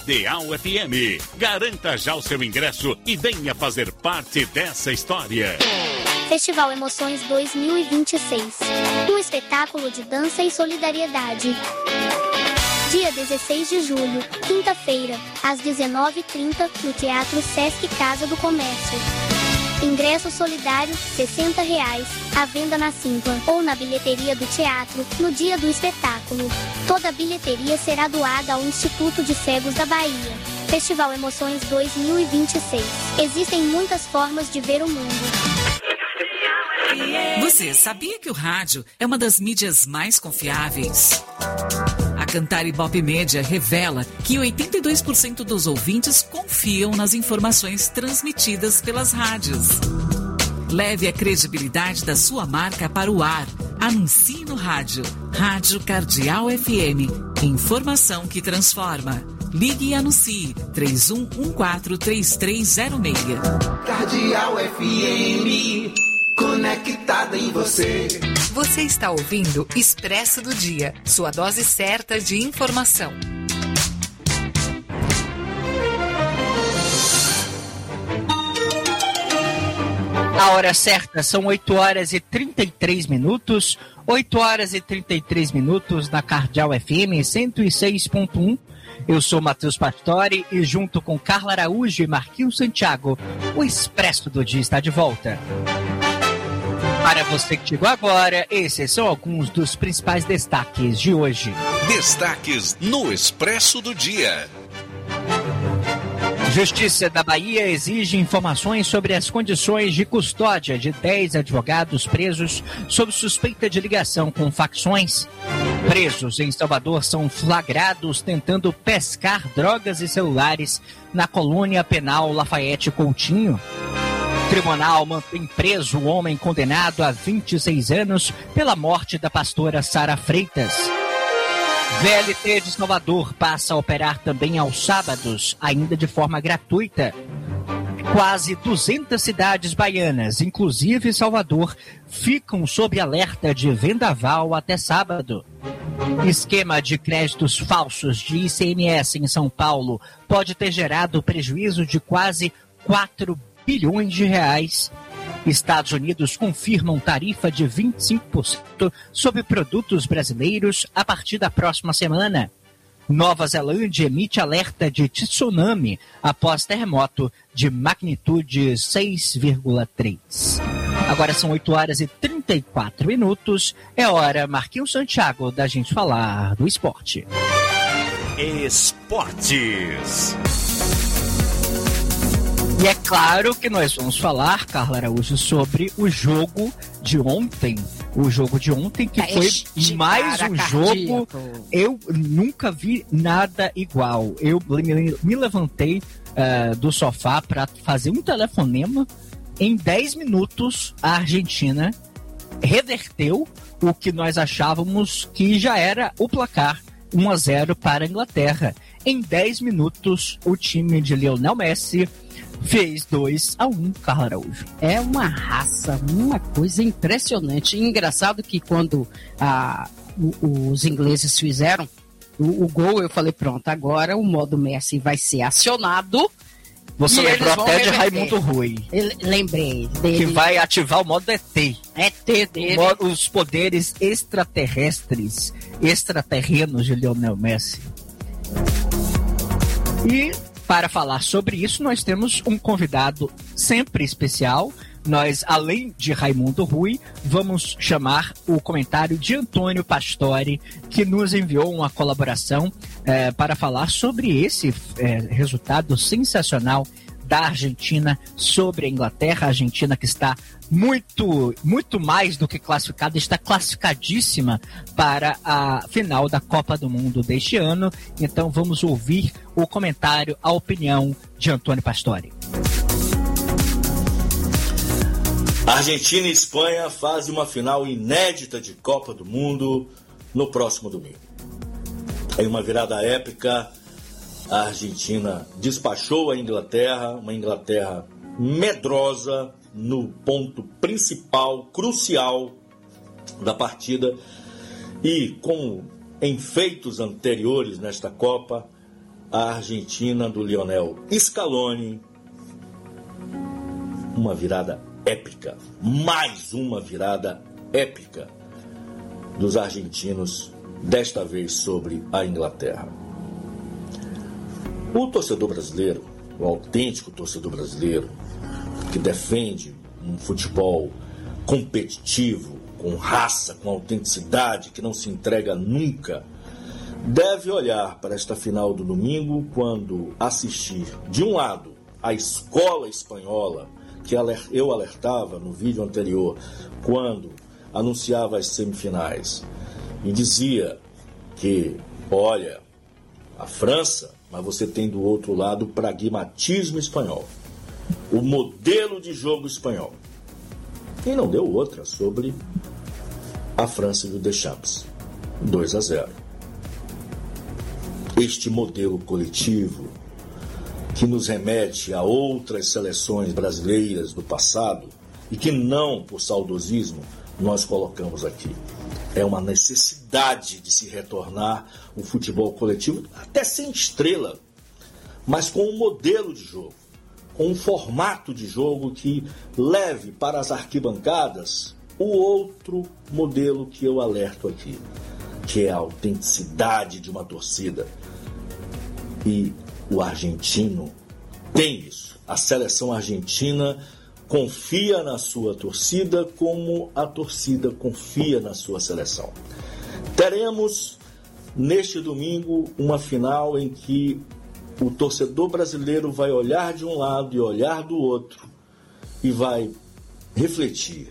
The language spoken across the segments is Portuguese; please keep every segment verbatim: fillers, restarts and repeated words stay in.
Cardeal F M. Garanta já o seu ingresso e venha fazer parte dessa história. Festival Emoções dois mil e vinte e seis. Um espetáculo de dança e solidariedade. Dia dezesseis de julho, quinta-feira, às dezenove e trinta, no Teatro Sesc Casa do Comércio. Ingresso solidário, sessenta reais, à venda na Simpla ou na bilheteria do teatro, no dia do espetáculo. Toda a bilheteria será doada ao Instituto de Cegos da Bahia. Festival Emoções dois mil e vinte e seis. Existem muitas formas de ver o mundo. Você sabia que o rádio é uma das mídias mais confiáveis? A Cantar Ibope Média revela que oitenta e dois por cento dos ouvintes confiam nas informações transmitidas pelas rádios. Leve a credibilidade da sua marca para o ar. Anuncie no rádio. Rádio Cardeal F M. Informação que transforma. Ligue e anuncie três um um quatro, três três zero seis. Cardeal F M. Conectada em você. Você está ouvindo Expresso do Dia, sua dose certa de informação. A hora certa são oito horas e trinta e três minutos. oito horas e trinta e três minutos na Cardeal F M cento e seis ponto um. Eu sou Matheus Pastore e junto com Carla Araújo e Marquinhos Santiago, o Expresso do Dia está de volta. Para você que chegou agora, esses são alguns dos principais destaques de hoje. Destaques no Expresso do Dia. Justiça da Bahia exige informações sobre as condições de custódia de dez advogados presos sob suspeita de ligação com facções. Presos em Salvador são flagrados tentando pescar drogas e celulares na colônia penal Lafayette Coutinho. Tribunal mantém preso o homem condenado a vinte e seis anos pela morte da pastora Sara Freitas. V L T de Salvador passa a operar também aos sábados, ainda de forma gratuita. Quase duzentas cidades baianas, inclusive Salvador, ficam sob alerta de vendaval até sábado. Esquema de créditos falsos de I C M S em São Paulo pode ter gerado prejuízo de quase quatro bilhões de reais. Estados Unidos confirmam tarifa de vinte e cinco por cento sobre produtos brasileiros a partir da próxima semana. Nova Zelândia emite alerta de tsunami após terremoto de magnitude seis vírgula três. Agora são oito horas e trinta e quatro minutos. É hora, Marquinhos Santiago, da gente falar do esporte. Esportes. E é claro que nós vamos falar, Carla Araújo, sobre o jogo de ontem. O jogo de ontem que foi mais um jogo. Eu nunca vi nada igual. Eu me, me levantei uh, do sofá para fazer um telefonema. Em dez minutos, a Argentina reverteu o que nós achávamos que já era o placar um a zero para a Inglaterra. Em dez minutos, o time de Lionel Messi fez dois a um, Carla Araújo. É uma raça, uma coisa impressionante. E engraçado que quando ah, o, os ingleses fizeram o, o gol, eu falei, pronto, agora o modo Messi vai ser acionado. Você lembrou até de Raimundo Rui. Eu lembrei dele. Que vai ativar o modo E T. E T dele. Modo, os poderes extraterrestres, extraterrenos de Lionel Messi. E para falar sobre isso, nós temos um convidado sempre especial. Nós, além de Raimundo Rui, vamos chamar o comentário de Antônio Pastore, que nos enviou uma colaboração eh, para falar sobre esse eh, resultado sensacional da Argentina sobre a Inglaterra. A Argentina que está muito, muito mais do que classificada, está classificadíssima para a final da Copa do Mundo deste ano. Então vamos ouvir o comentário, a opinião de Antônio Pastore. Argentina e Espanha fazem uma final inédita de Copa do Mundo no próximo domingo. Em uma virada épica, a Argentina despachou a Inglaterra, uma Inglaterra medrosa no ponto principal, crucial da partida, e com em feitos anteriores nesta Copa, a Argentina do Lionel Scaloni, uma virada épica, mais uma virada épica dos argentinos, desta vez sobre a Inglaterra. O torcedor brasileiro, o autêntico torcedor brasileiro, que defende um futebol competitivo, com raça, com autenticidade, que não se entrega nunca, deve olhar para esta final do domingo quando assistir, de um lado, a escola espanhola, que eu alertava no vídeo anterior, quando anunciava as semifinais, e dizia que, olha, a França, mas você tem do outro lado o pragmatismo espanhol, o modelo de jogo espanhol. E não deu outra sobre a França do Deschamps, dois a zero. Este modelo coletivo que nos remete a outras seleções brasileiras do passado e que não, por saudosismo, nós colocamos aqui. É uma necessidade de se retornar o futebol coletivo, até sem estrela, mas com um modelo de jogo, com um formato de jogo que leve para as arquibancadas o outro modelo que eu alerto aqui, que é a autenticidade de uma torcida. E o argentino tem isso. A seleção argentina confia na sua torcida como a torcida confia na sua seleção. Teremos neste domingo uma final em que o torcedor brasileiro vai olhar de um lado e olhar do outro e vai refletir.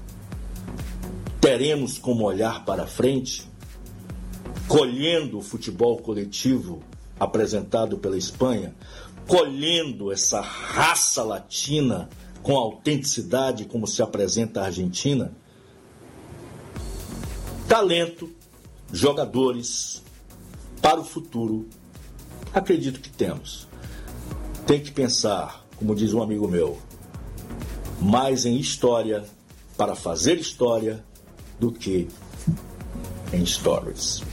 Teremos como olhar para frente, colhendo o futebol coletivo apresentado pela Espanha, colhendo essa raça latina com autenticidade como se apresenta a Argentina, talento, jogadores para o futuro, acredito que temos. Tem que pensar, como diz um amigo meu, mais em história para fazer história do que em stories.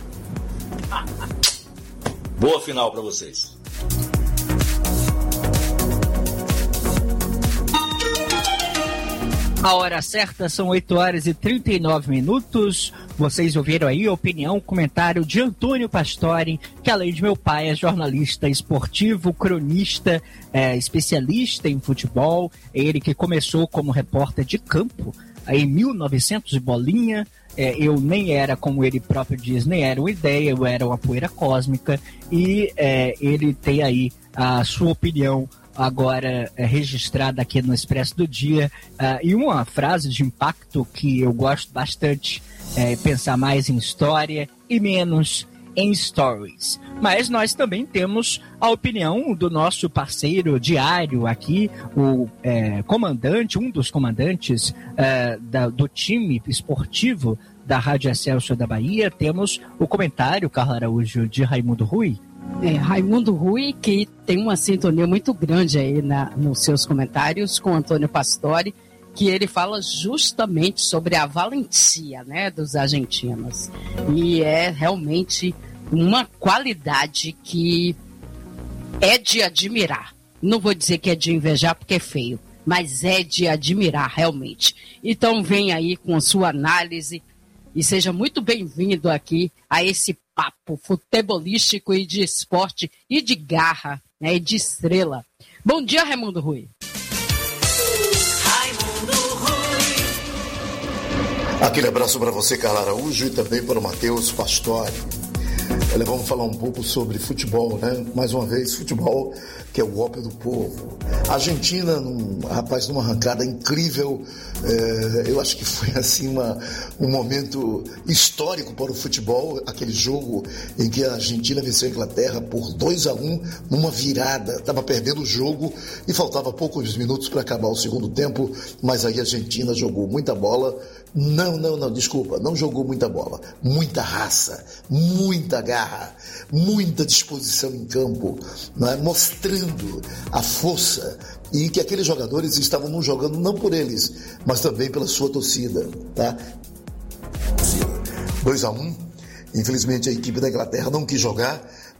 Boa final para vocês. A hora certa são oito horas e trinta e nove minutos. Vocês ouviram aí a opinião, comentário de Antônio Pastore, que além de meu pai é jornalista esportivo, cronista, é, especialista em futebol. Ele que começou como repórter de campo em mil e novecentos e bolinha. É, eu nem era, como ele próprio diz, nem era uma ideia, eu era uma poeira cósmica. E é, ele tem aí a sua opinião agora é, registrada aqui no Expresso do Dia, uh, e uma frase de impacto que eu gosto bastante, é pensar mais em história e menos em stories. Mas nós também temos a opinião do nosso parceiro diário aqui, o é, comandante, um dos comandantes é, da, do time esportivo da Rádio Excelsior da Bahia. Temos o comentário, Carla Araújo, de Raimundo Rui. É, Raimundo Rui, que tem uma sintonia muito grande aí na, nos seus comentários com Antônio Pastore, que ele fala justamente sobre a valentia, né, dos argentinos. E é realmente uma qualidade que é de admirar. Não vou dizer que é de invejar porque é feio, mas é de admirar realmente. Então vem aí com a sua análise e seja muito bem-vindo aqui a esse papo futebolístico e de esporte e de garra, né, e de estrela. Bom dia, Raimundo Rui. Raimundo Rui. Aquele abraço para você, Carla Araújo, e também para o Matheus Pastore. Olha, vamos falar um pouco sobre futebol, né? Mais uma vez, futebol, que é o ópio do povo. A Argentina, num, rapaz, numa arrancada incrível, é, eu acho que foi assim uma, um momento histórico para o futebol, aquele jogo em que a Argentina venceu a Inglaterra por dois a um, numa virada, estava perdendo o jogo e faltava poucos minutos para acabar o segundo tempo, mas aí a Argentina jogou muita bola. Não, não, não, desculpa, não jogou muita bola, muita raça, muita garra, muita disposição em campo, né? Mostrando a força e que aqueles jogadores estavam não jogando não por eles, mas também pela sua torcida, tá? dois a um, infelizmente a equipe da Inglaterra não quis jogar,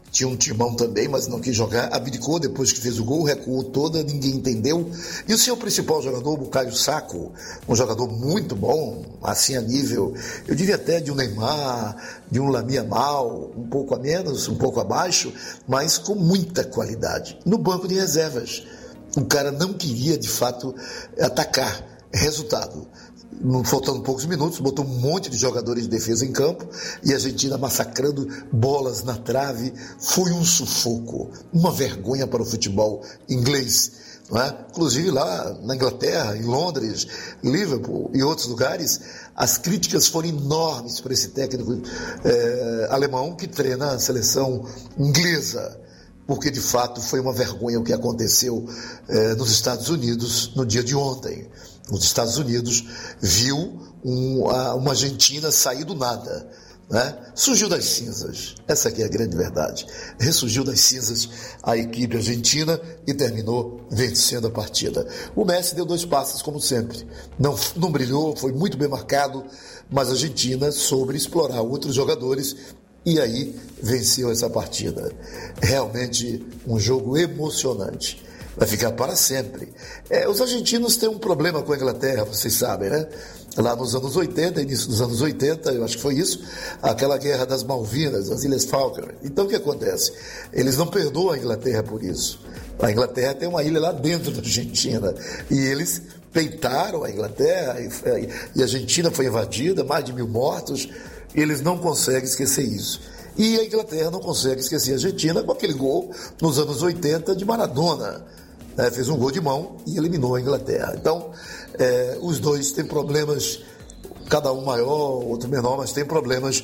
tinha um timão também, mas não quis jogar, abdicou depois que fez o gol, recuou toda, ninguém entendeu. E o seu principal jogador, o Bukayo Saka, um jogador muito bom, assim a nível, eu diria até de um Neymar, de um Lamine Yamal, um pouco a menos, um pouco abaixo, mas com muita qualidade. No banco de reservas, o cara não queria, de fato, atacar. Resultado, faltando poucos minutos, botou um monte de jogadores de defesa em campo e a Argentina massacrando bolas na trave. Foi um sufoco, uma vergonha para o futebol inglês, não é? Inclusive lá na Inglaterra, em Londres, Liverpool e outros lugares, as críticas foram enormes para esse técnico é, alemão que treina a seleção inglesa, porque de fato foi uma vergonha o que aconteceu é, nos Estados Unidos no dia de ontem. Os Estados Unidos viu um, uma Argentina sair do nada, né? Surgiu das cinzas, essa aqui é a grande verdade. Ressurgiu das cinzas a equipe argentina e terminou vencendo a partida. O Messi deu dois passes, como sempre. Não, não brilhou, foi muito bem marcado, mas a Argentina soube explorar outros jogadores e aí venceu essa partida. Realmente um jogo emocionante. Vai ficar para sempre. É, os argentinos têm um problema com a Inglaterra, vocês sabem, né? Lá nos anos oitenta, início dos anos oitenta, eu acho que foi isso, aquela guerra das Malvinas, as Ilhas Falkland. Então o que acontece? Eles não perdoam a Inglaterra por isso. A Inglaterra tem uma ilha lá dentro da Argentina e eles peitaram a Inglaterra e a Argentina foi invadida, mais de mil mortos. Eles não conseguem esquecer isso. E a Inglaterra não consegue esquecer a Argentina com aquele gol nos anos oitenta de Maradona. É, fez um gol de mão e eliminou a Inglaterra. Então, é, os dois têm problemas, cada um maior, outro menor, mas tem problemas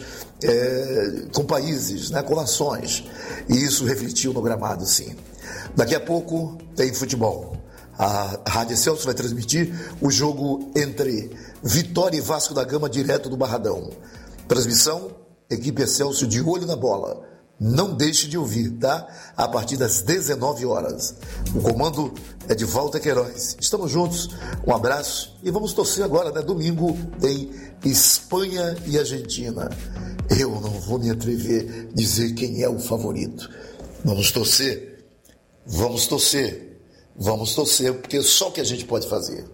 é, com países, né, com nações. E isso refletiu no gramado, sim. Daqui a pouco tem futebol. A Rádio Excelsior vai transmitir o jogo entre Vitória e Vasco da Gama, direto do Barradão. Transmissão, equipe Excelsior de olho na bola. Não deixe de ouvir, tá? A partir das dezenove horas. O comando é de Walter Queiroz. Estamos juntos, um abraço e vamos torcer agora, né? Domingo tem Espanha e Argentina. Eu não vou me atrever a dizer quem é o favorito. Vamos torcer, vamos torcer, vamos torcer, porque é só o que a gente pode fazer.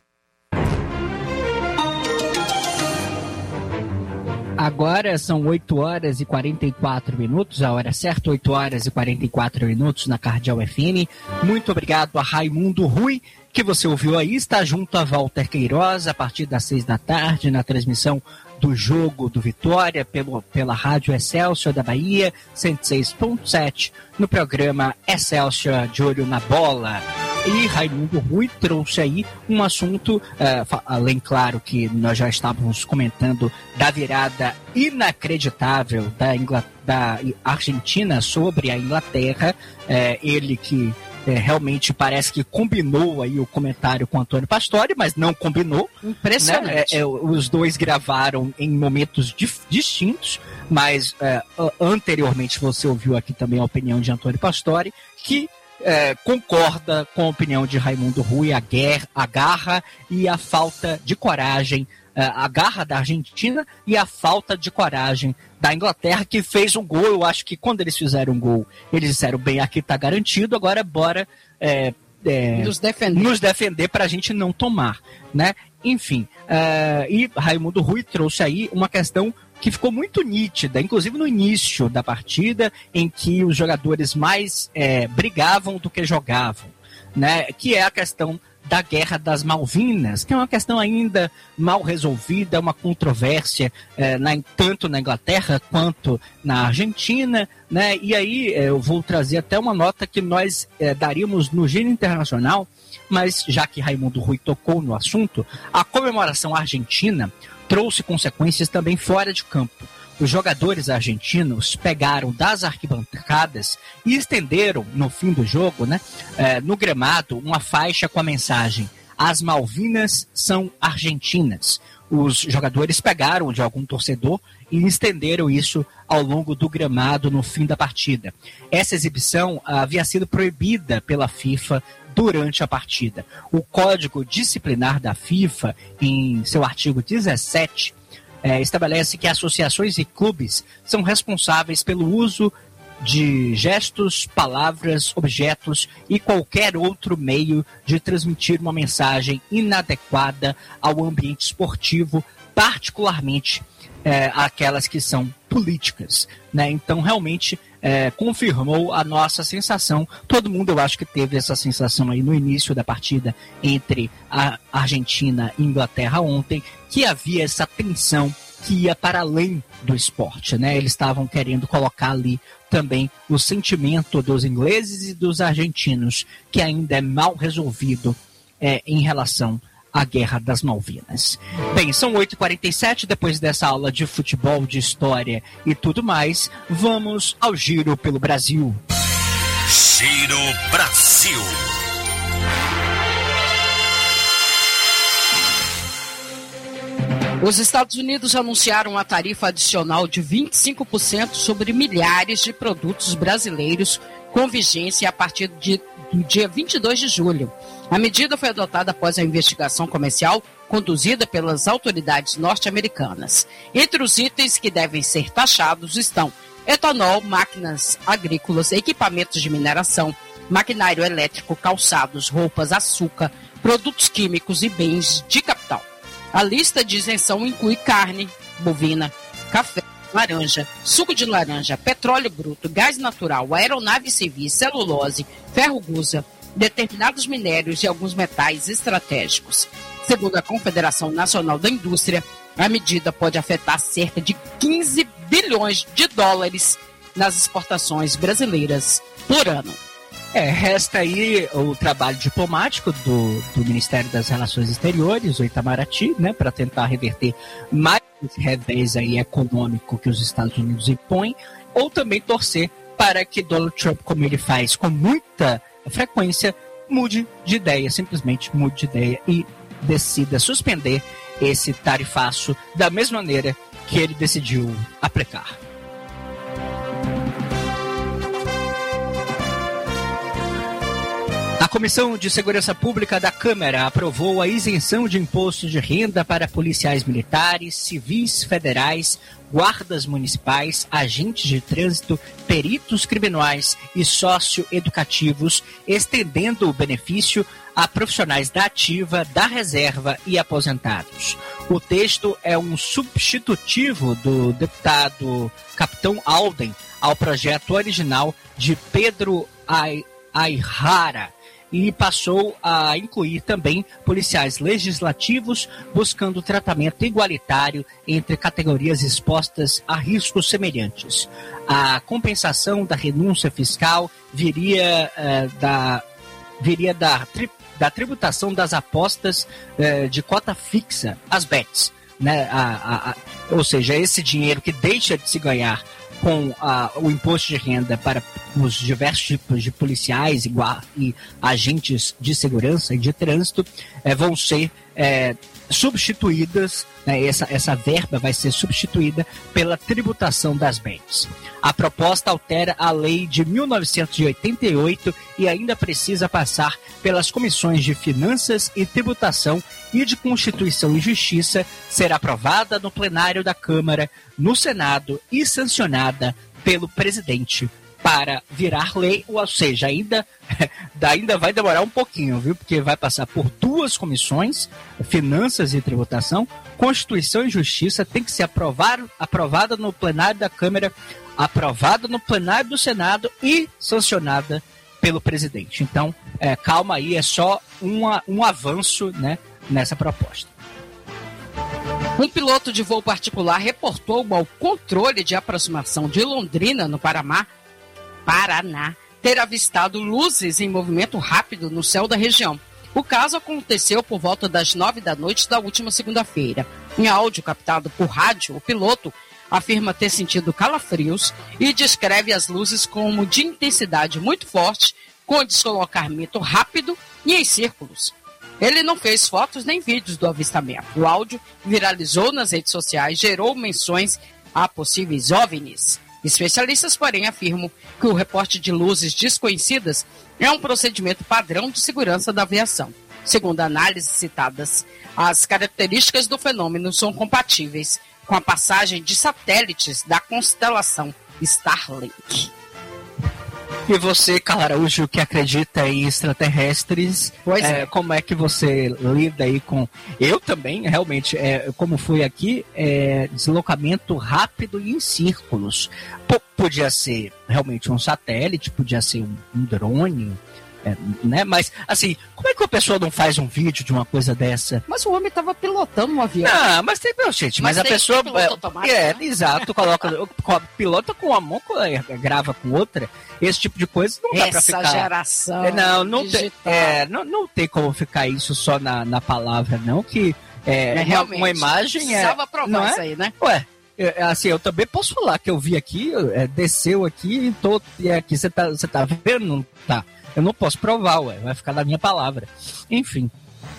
Agora são oito horas e quarenta e quatro minutos, a hora certa, oito horas e quarenta e quatro minutos na Cardeal F M. Muito obrigado a Raimundo Rui, que você ouviu aí, está junto a Walter Queiroz a partir das seis da tarde na transmissão do jogo do Vitória pelo, pela Rádio Excelsior da Bahia, cento e seis ponto sete, no programa Excelsior de Olho na Bola. E Raimundo Rui trouxe aí um assunto, uh, além, claro, que nós já estávamos comentando da virada inacreditável da, Ingl... da Argentina sobre a Inglaterra, uh, ele que uh, realmente parece que combinou aí o comentário com Antônio Pastore, mas não combinou. Impressionante. Né? Uh, uh, os dois gravaram em momentos dif- distintos, mas uh, anteriormente você ouviu aqui também a opinião de Antônio Pastore, que É, concorda com a opinião de Raimundo Rui, a, guerra, a garra e a falta de coragem, é, a garra da Argentina e a falta de coragem da Inglaterra, que fez um gol. Eu acho que quando eles fizeram um gol, eles disseram, bem, aqui está garantido, agora bora é, é, nos defender, nos defender para a gente não tomar, né? Enfim, é, e Raimundo Rui trouxe aí uma questão que ficou muito nítida, inclusive no início da partida, em que os jogadores mais é, brigavam do que jogavam, né? Que é a questão da Guerra das Malvinas, que é uma questão ainda mal resolvida, uma controvérsia é, na, tanto na Inglaterra quanto na Argentina, né? E aí é, eu vou trazer até uma nota que nós é, daríamos no Giro Internacional, mas já que Raimundo Rui tocou no assunto, a comemoração argentina trouxe consequências também fora de campo. Os jogadores argentinos pegaram das arquibancadas e estenderam, no fim do jogo, né, eh, no gramado, uma faixa com a mensagem: as Malvinas são argentinas. Os jogadores pegaram de algum torcedor e estenderam isso ao longo do gramado no fim da partida. Essa exibição havia sido proibida pela FIFA durante a partida. O Código Disciplinar da FIFA, em seu artigo dezessete, é, estabelece que associações e clubes são responsáveis pelo uso de gestos, palavras, objetos e qualquer outro meio de transmitir uma mensagem inadequada ao ambiente esportivo, particularmente é, aquelas que são políticas, né? Então, realmente, é, confirmou a nossa sensação. Todo mundo, eu acho que teve essa sensação aí no início da partida entre a Argentina e Inglaterra ontem, que havia essa tensão que ia para além do esporte, né? Eles estavam querendo colocar ali também o sentimento dos ingleses e dos argentinos, que ainda é mal resolvido é, em relação à Guerra das Malvinas. Bem, são oito e quarenta e sete, depois dessa aula de futebol, de história e tudo mais, vamos ao Giro pelo Brasil. Giro Brasil. Os Estados Unidos anunciaram uma tarifa adicional de vinte e cinco por cento sobre milhares de produtos brasileiros com vigência a partir de, do dia vinte e dois de julho. A medida foi adotada após a investigação comercial conduzida pelas autoridades norte-americanas. Entre os itens que devem ser taxados estão etanol, máquinas agrícolas, equipamentos de mineração, maquinário elétrico, calçados, roupas, açúcar, produtos químicos e bens de capital. A lista de isenção inclui carne bovina, café, laranja, suco de laranja, petróleo bruto, gás natural, aeronave civil, celulose, ferro-gusa, determinados minérios e alguns metais estratégicos. Segundo a Confederação Nacional da Indústria, a medida pode afetar cerca de quinze bilhões de dólares nas exportações brasileiras por ano. É, resta aí o trabalho diplomático do, do Ministério das Relações Exteriores, o Itamaraty, né, para tentar reverter mais esse revés aí econômico que os Estados Unidos impõem, ou também torcer para que Donald Trump, como ele faz com muita frequência, mude de ideia, simplesmente mude de ideia e decida suspender esse tarifaço da mesma maneira que ele decidiu aplicar. A Comissão de Segurança Pública da Câmara aprovou a isenção de imposto de renda para policiais militares, civis federais, guardas municipais, agentes de trânsito, peritos criminais e socioeducativos, estendendo o benefício a profissionais da ativa, da reserva e aposentados. O texto é um substitutivo do deputado Capitão Alden ao projeto original de Pedro Ayrara, e passou a incluir também policiais legislativos, buscando tratamento igualitário entre categorias expostas a riscos semelhantes. A compensação da renúncia fiscal viria, eh, da, viria da, tri, da tributação das apostas eh, de cota fixa, as bets, né? a, a, a, ou seja, esse dinheiro que deixa de se ganhar com a, o imposto de renda para os diversos tipos de policiais e, e agentes de segurança e de trânsito é, vão ser é, substituídas, né, essa, essa verba vai ser substituída pela tributação das bens. A proposta altera a lei de mil novecentos e oitenta e oito e ainda precisa passar pelas comissões de Finanças e Tributação e de Constituição e Justiça, ser aprovada no plenário da Câmara, no Senado e sancionada pelo presidente para virar lei, ou seja, ainda, ainda vai demorar um pouquinho, viu? Porque vai passar por duas comissões, Finanças e Tributação, Constituição e Justiça, tem que ser aprovado, aprovada no plenário da Câmara, aprovada no plenário do Senado e sancionada pelo presidente. Então, é, calma aí, é só uma, um avanço, né, nessa proposta. Um piloto de voo particular reportou ao controle de aproximação de Londrina, no Paraná, Paraná, ter avistado luzes em movimento rápido no céu da região. O caso aconteceu por volta das nove da noite da última segunda-feira. Em áudio captado por rádio, o piloto afirma ter sentido calafrios e descreve as luzes como de intensidade muito forte, com deslocamento rápido e em círculos. Ele não fez fotos nem vídeos do avistamento. O áudio viralizou nas redes sociais, gerou menções a possíveis OVNIs. Especialistas, porém, afirmam que o reporte de luzes desconhecidas é um procedimento padrão de segurança da aviação. Segundo análises citadas, as características do fenômeno são compatíveis com a passagem de satélites da constelação Starlink. E você, Carla Araújo, que acredita em extraterrestres, pois é, é. como é que você lida aí com... Eu também, realmente, é, como fui aqui, é, deslocamento rápido e em círculos. P- podia ser realmente um satélite, podia ser um, um drone... É, né? Mas, assim, como é que a pessoa não faz um vídeo de uma coisa dessa? Mas o homem tava pilotando um avião. Não, mas tem, meu, gente, mas, mas a pessoa. É, é, né? Exato, coloca. Pilota com uma mão, grava com outra. Esse tipo de coisa não dá Essa pra ficar. Essa geração. É, não, não tem, é, não, não tem como ficar isso só na, na palavra, não, que é, é uma, uma imagem. É, precisava provar não isso é? aí, né? Ué. É, assim, eu também posso falar que eu vi aqui, é, desceu aqui e tô, e aqui você tá, você tá vendo? Não tá. Eu não posso provar, ué, vai ficar na minha palavra. Enfim.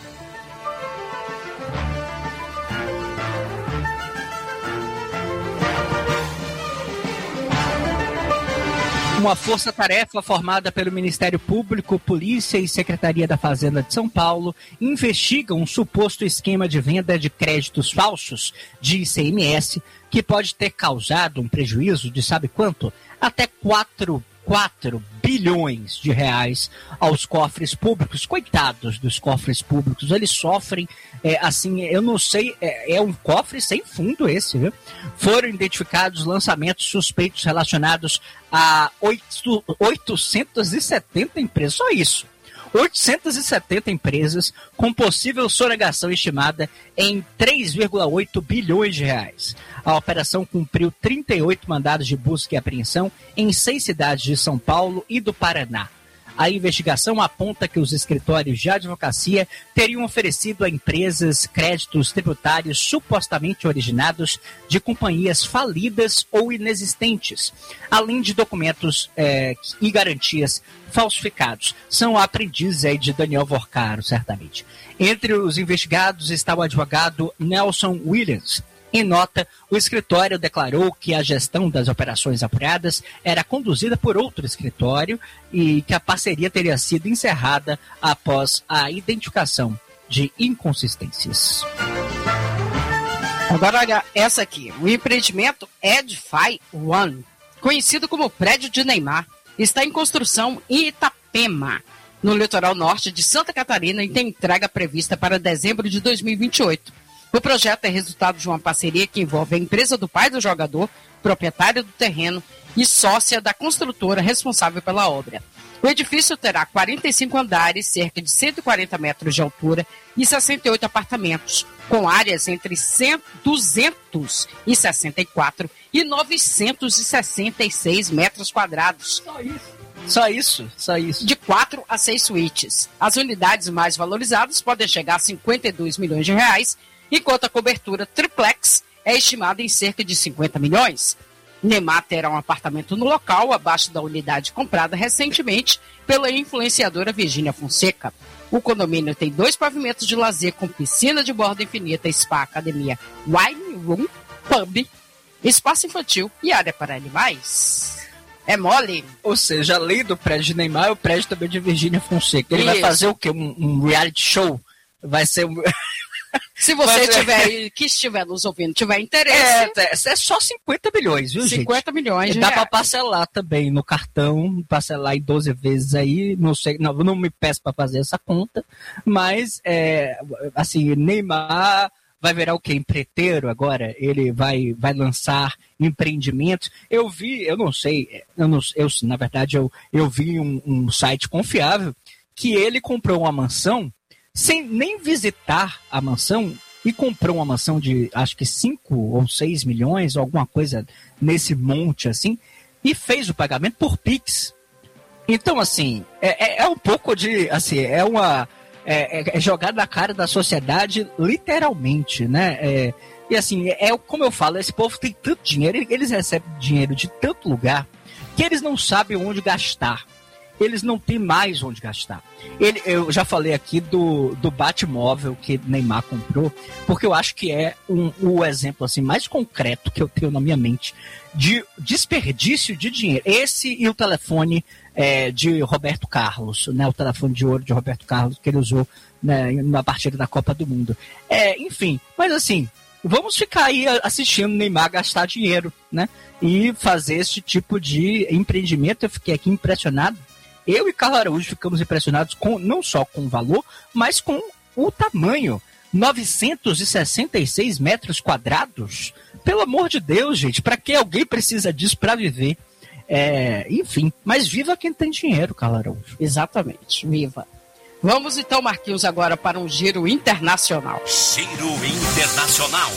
Uma força-tarefa formada pelo Ministério Público, Polícia e Secretaria da Fazenda de São Paulo investiga um suposto esquema de venda de créditos falsos de I C M S que pode ter causado um prejuízo de sabe quanto? Até quatro bilhões de reais aos cofres públicos. Coitados dos cofres públicos, eles sofrem, é, assim, eu não sei, é, é um cofre sem fundo esse, viu? Foram identificados lançamentos suspeitos relacionados a oitocentas e setenta empresas, só isso. oitocentas e setenta empresas com possível sonegação estimada em três vírgula oito bilhões de reais. A operação cumpriu trinta e oito mandados de busca e apreensão em seis cidades de São Paulo e do Paraná. A investigação aponta que os escritórios de advocacia teriam oferecido a empresas créditos tributários supostamente originados de companhias falidas ou inexistentes, além de documentos é, e garantias falsificados. São aprendizes aí de Daniel Vorcaro, certamente. Entre os investigados está o advogado Nelson Williams. Em nota, o escritório declarou que a gestão das operações apuradas era conduzida por outro escritório e que a parceria teria sido encerrada após a identificação de inconsistências. Agora, olha essa aqui. O empreendimento Edify One, conhecido como Prédio de Neymar, está em construção em Itapema, no litoral norte de Santa Catarina, e tem entrega prevista para dezembro de dois mil e vinte e oito. O projeto é resultado de uma parceria que envolve a empresa do pai do jogador, proprietário do terreno e sócia da construtora responsável pela obra. O edifício terá quarenta e cinco andares, cerca de cento e quarenta metros de altura e sessenta e oito apartamentos, com áreas entre duzentos e sessenta e quatro e novecentos e sessenta e seis metros quadrados. Só isso. Só isso, só isso. De quatro a seis suítes. As unidades mais valorizadas podem chegar a cinquenta e dois milhões de reais, enquanto a cobertura triplex é estimada em cerca de cinquenta milhões. Neymar terá um apartamento no local, abaixo da unidade comprada recentemente pela influenciadora Virgínia Fonseca. O condomínio tem dois pavimentos de lazer com piscina de borda infinita, spa, academia, wine room, pub, espaço infantil e área para animais. É mole. Ou seja, além do prédio de Neymar, é o prédio também de Virgínia Fonseca. Ele Isso. vai fazer o quê? Um, um reality show? Vai ser um... Se você Mas, tiver, que estiver nos ouvindo, tiver interesse... É, é só cinquenta milhões, viu, gente? cinquenta milhões de Dá reais. para parcelar também no cartão, parcelar em doze vezes aí, não sei, não, não me peço para fazer essa conta, mas, é, assim, Neymar vai virar o quê? Empreiteiro agora? Ele vai, vai lançar empreendimentos. Eu vi, eu não sei, eu, não, eu na verdade, eu, eu vi um, um site confiável que ele comprou uma mansão sem nem visitar a mansão, e comprou uma mansão de, acho que cinco ou seis milhões, alguma coisa nesse monte assim, e fez o pagamento por Pix. Então, assim, é, é, é um pouco de, assim, é uma, é, é jogar na cara da sociedade, literalmente, né? É, e assim, é, é como eu falo, esse povo tem tanto dinheiro, eles recebem dinheiro de tanto lugar, que eles não sabem onde gastar. Eles não têm mais onde gastar. Ele, eu já falei aqui do, do Batmóvel que Neymar comprou, porque eu acho que é um, o exemplo assim, mais concreto que eu tenho na minha mente de desperdício de dinheiro. Esse e o telefone é, de Roberto Carlos, né, o telefone de ouro de Roberto Carlos que ele usou, né, na partida da Copa do Mundo. É, enfim, mas assim, vamos ficar aí assistindo o Neymar gastar dinheiro, né? E fazer esse tipo de empreendimento. Eu fiquei aqui impressionado. Eu e Carlos Araújo ficamos impressionados com, não só com o valor, mas com o tamanho. novecentos e sessenta e seis metros quadrados? Pelo amor de Deus, gente, para que alguém precisa disso para viver? É, enfim, mas viva quem tem dinheiro, Carlos Araújo. Exatamente, viva. Vamos então, Marquinhos, agora para um giro internacional. Giro internacional.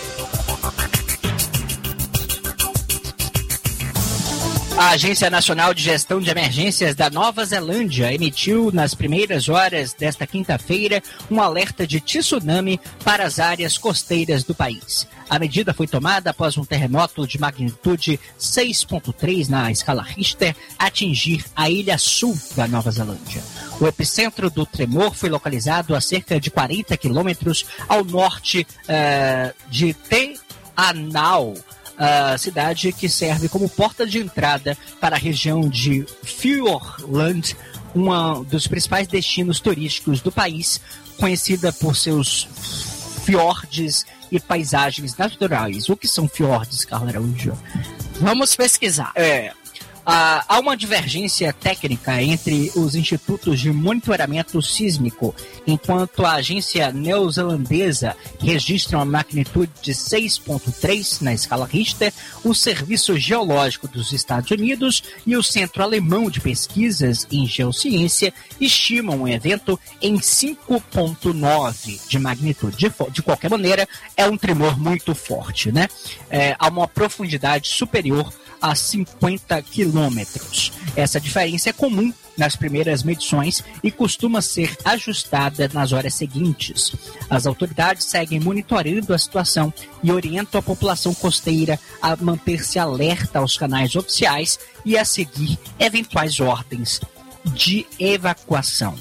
A Agência Nacional de Gestão de Emergências da Nova Zelândia emitiu nas primeiras horas desta quinta-feira um alerta de tsunami para as áreas costeiras do país. A medida foi tomada após um terremoto de magnitude seis ponto três na escala Richter atingir a ilha sul da Nova Zelândia. O epicentro do tremor foi localizado a cerca de quarenta quilômetros ao norte uh, de Te Anau, a cidade que serve como porta de entrada para a região de Fiordland, um dos principais destinos turísticos do país, conhecida por seus fiordes e paisagens naturais. O que são fiordes, Carlos Araújo? Vamos pesquisar. É... Ah, há uma divergência técnica entre os institutos de monitoramento sísmico, enquanto a agência neozelandesa registra uma magnitude de seis ponto três na escala Richter, o Serviço Geológico dos Estados Unidos e o Centro Alemão de Pesquisas em Geociência estimam o evento em cinco ponto nove de magnitude. De, de qualquer maneira, é um tremor muito forte, né? É, há uma profundidade superior a cinquenta quilômetros. Essa diferença é comum nas primeiras medições e costuma ser ajustada nas horas seguintes. As autoridades seguem monitorando a situação e orientam a população costeira a manter-se alerta aos canais oficiais e a seguir eventuais ordens de evacuação.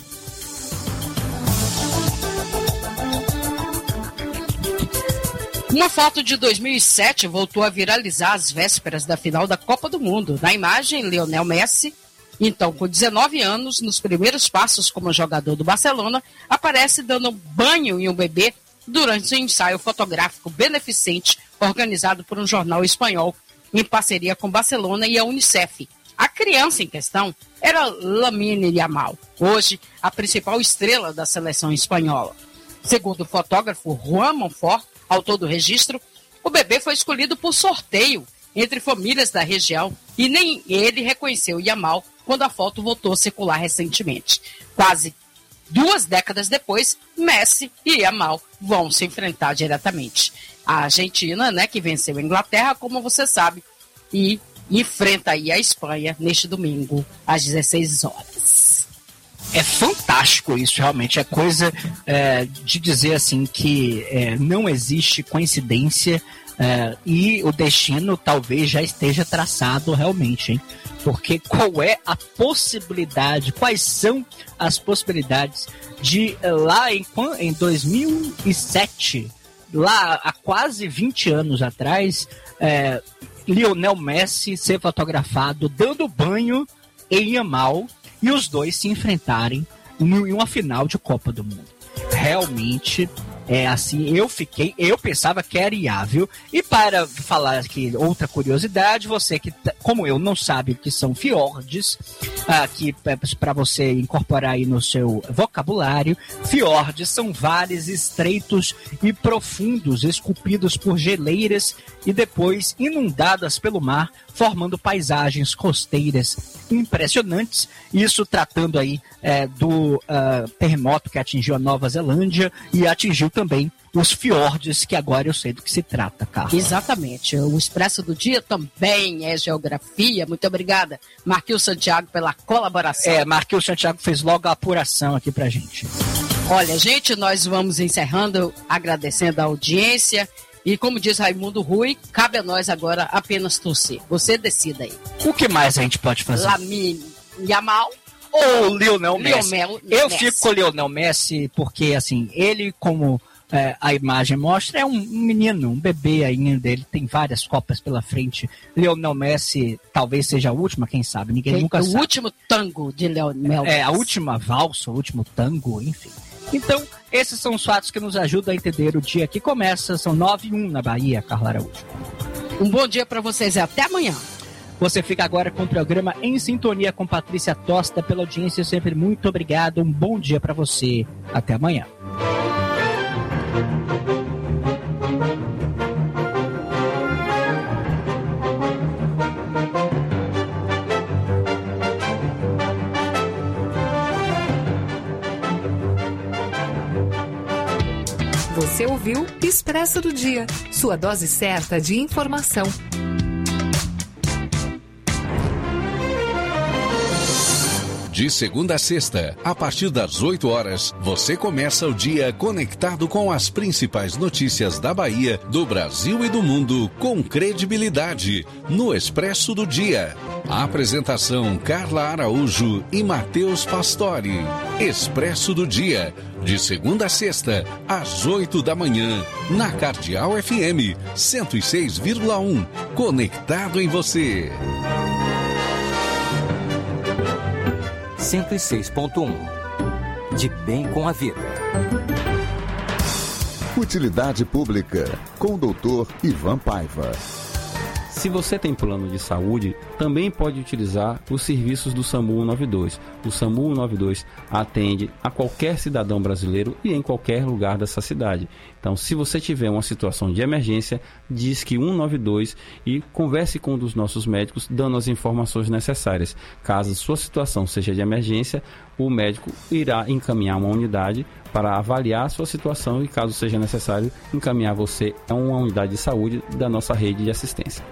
Uma foto de dois mil e sete voltou a viralizar às vésperas da final da Copa do Mundo. Na imagem, Lionel Messi, então com dezenove anos, nos primeiros passos como jogador do Barcelona, aparece dando banho em um bebê durante um ensaio fotográfico beneficente organizado por um jornal espanhol em parceria com Barcelona e a Unicef. A criança em questão era Lamine Yamal, hoje a principal estrela da seleção espanhola. Segundo o fotógrafo Juan Monfort, autor do registro, o bebê foi escolhido por sorteio entre famílias da região e nem ele reconheceu Yamal quando a foto voltou a circular recentemente. Quase duas décadas depois, Messi e Yamal vão se enfrentar diretamente. A Argentina, né, que venceu a Inglaterra, como você sabe, e enfrenta aí a Espanha neste domingo, às dezesseis horas. É fantástico isso, realmente. É coisa é, de dizer assim que é, não existe coincidência é, e o destino talvez já esteja traçado realmente, hein? Porque qual é a possibilidade, quais são as possibilidades de lá em, em dois mil e sete, lá há quase vinte anos atrás, é, Lionel Messi ser fotografado dando banho em Yamal e os dois se enfrentarem em uma final de Copa do Mundo. Realmente, é assim, eu fiquei, eu pensava que era viável. E para falar aqui outra curiosidade, você que, como eu, não sabe o que são fiordes, aqui para você incorporar aí no seu vocabulário, fiordes são vales estreitos e profundos, esculpidos por geleiras e depois inundadas pelo mar, formando paisagens costeiras impressionantes. Isso tratando aí é, do uh, terremoto que atingiu a Nova Zelândia e atingiu também os fiordes, que agora eu sei do que se trata, Carla. Exatamente. O Expresso do Dia também é geografia. Muito obrigada, Marquinhos Santiago, pela colaboração. É, Marquinhos Santiago fez logo a apuração aqui pra gente. Olha, gente, nós vamos encerrando, agradecendo a audiência. E como diz Raimundo Rui, cabe a nós agora apenas torcer. Você decida aí. O que mais a gente pode fazer? Lamine Yamal ou Lionel Messi? Lionel Eu Messi. fico com o Lionel Messi porque, assim, ele, como é, a imagem mostra, é um menino, um bebê ainda. Ele tem várias Copas pela frente. Lionel Messi talvez seja a última, quem sabe? Ninguém Tem nunca o sabe. O último tango de Lionel Messi. É, a última valsa, o último tango, enfim. Então, Esses são os fatos que nos ajudam a entender o dia que começa. São nove e um na Bahia, Carla Araújo. Um bom dia para vocês e até amanhã. Você fica agora com o programa Em Sintonia com Patrícia Tosta. Pela audiência, sempre muito obrigado. Um bom dia para você. Até amanhã. Você ouviu Expresso do Dia, sua dose certa de informação. De segunda a sexta, a partir das oito horas, você começa o dia conectado com as principais notícias da Bahia, do Brasil e do mundo, com credibilidade, no Expresso do Dia. A apresentação Carla Araújo e Matheus Pastore. Expresso do Dia, de segunda a sexta, às oito da manhã, na Cardeal F M cento e seis vírgula um. Conectado em você. cento e seis ponto um. De bem com a vida. Utilidade Pública, com o doutor Ivan Paiva. Se você tem plano de saúde, também pode utilizar os serviços do SAMU cento e noventa e dois. O SAMU cento e noventa e dois atende a qualquer cidadão brasileiro e em qualquer lugar dessa cidade. Então, se você tiver uma situação de emergência, diz que cento e noventa e dois e converse com um dos nossos médicos, dando as informações necessárias. Caso sua situação seja de emergência, o médico irá encaminhar uma unidade para avaliar a sua situação e, caso seja necessário, encaminhar você a uma unidade de saúde da nossa rede de assistência.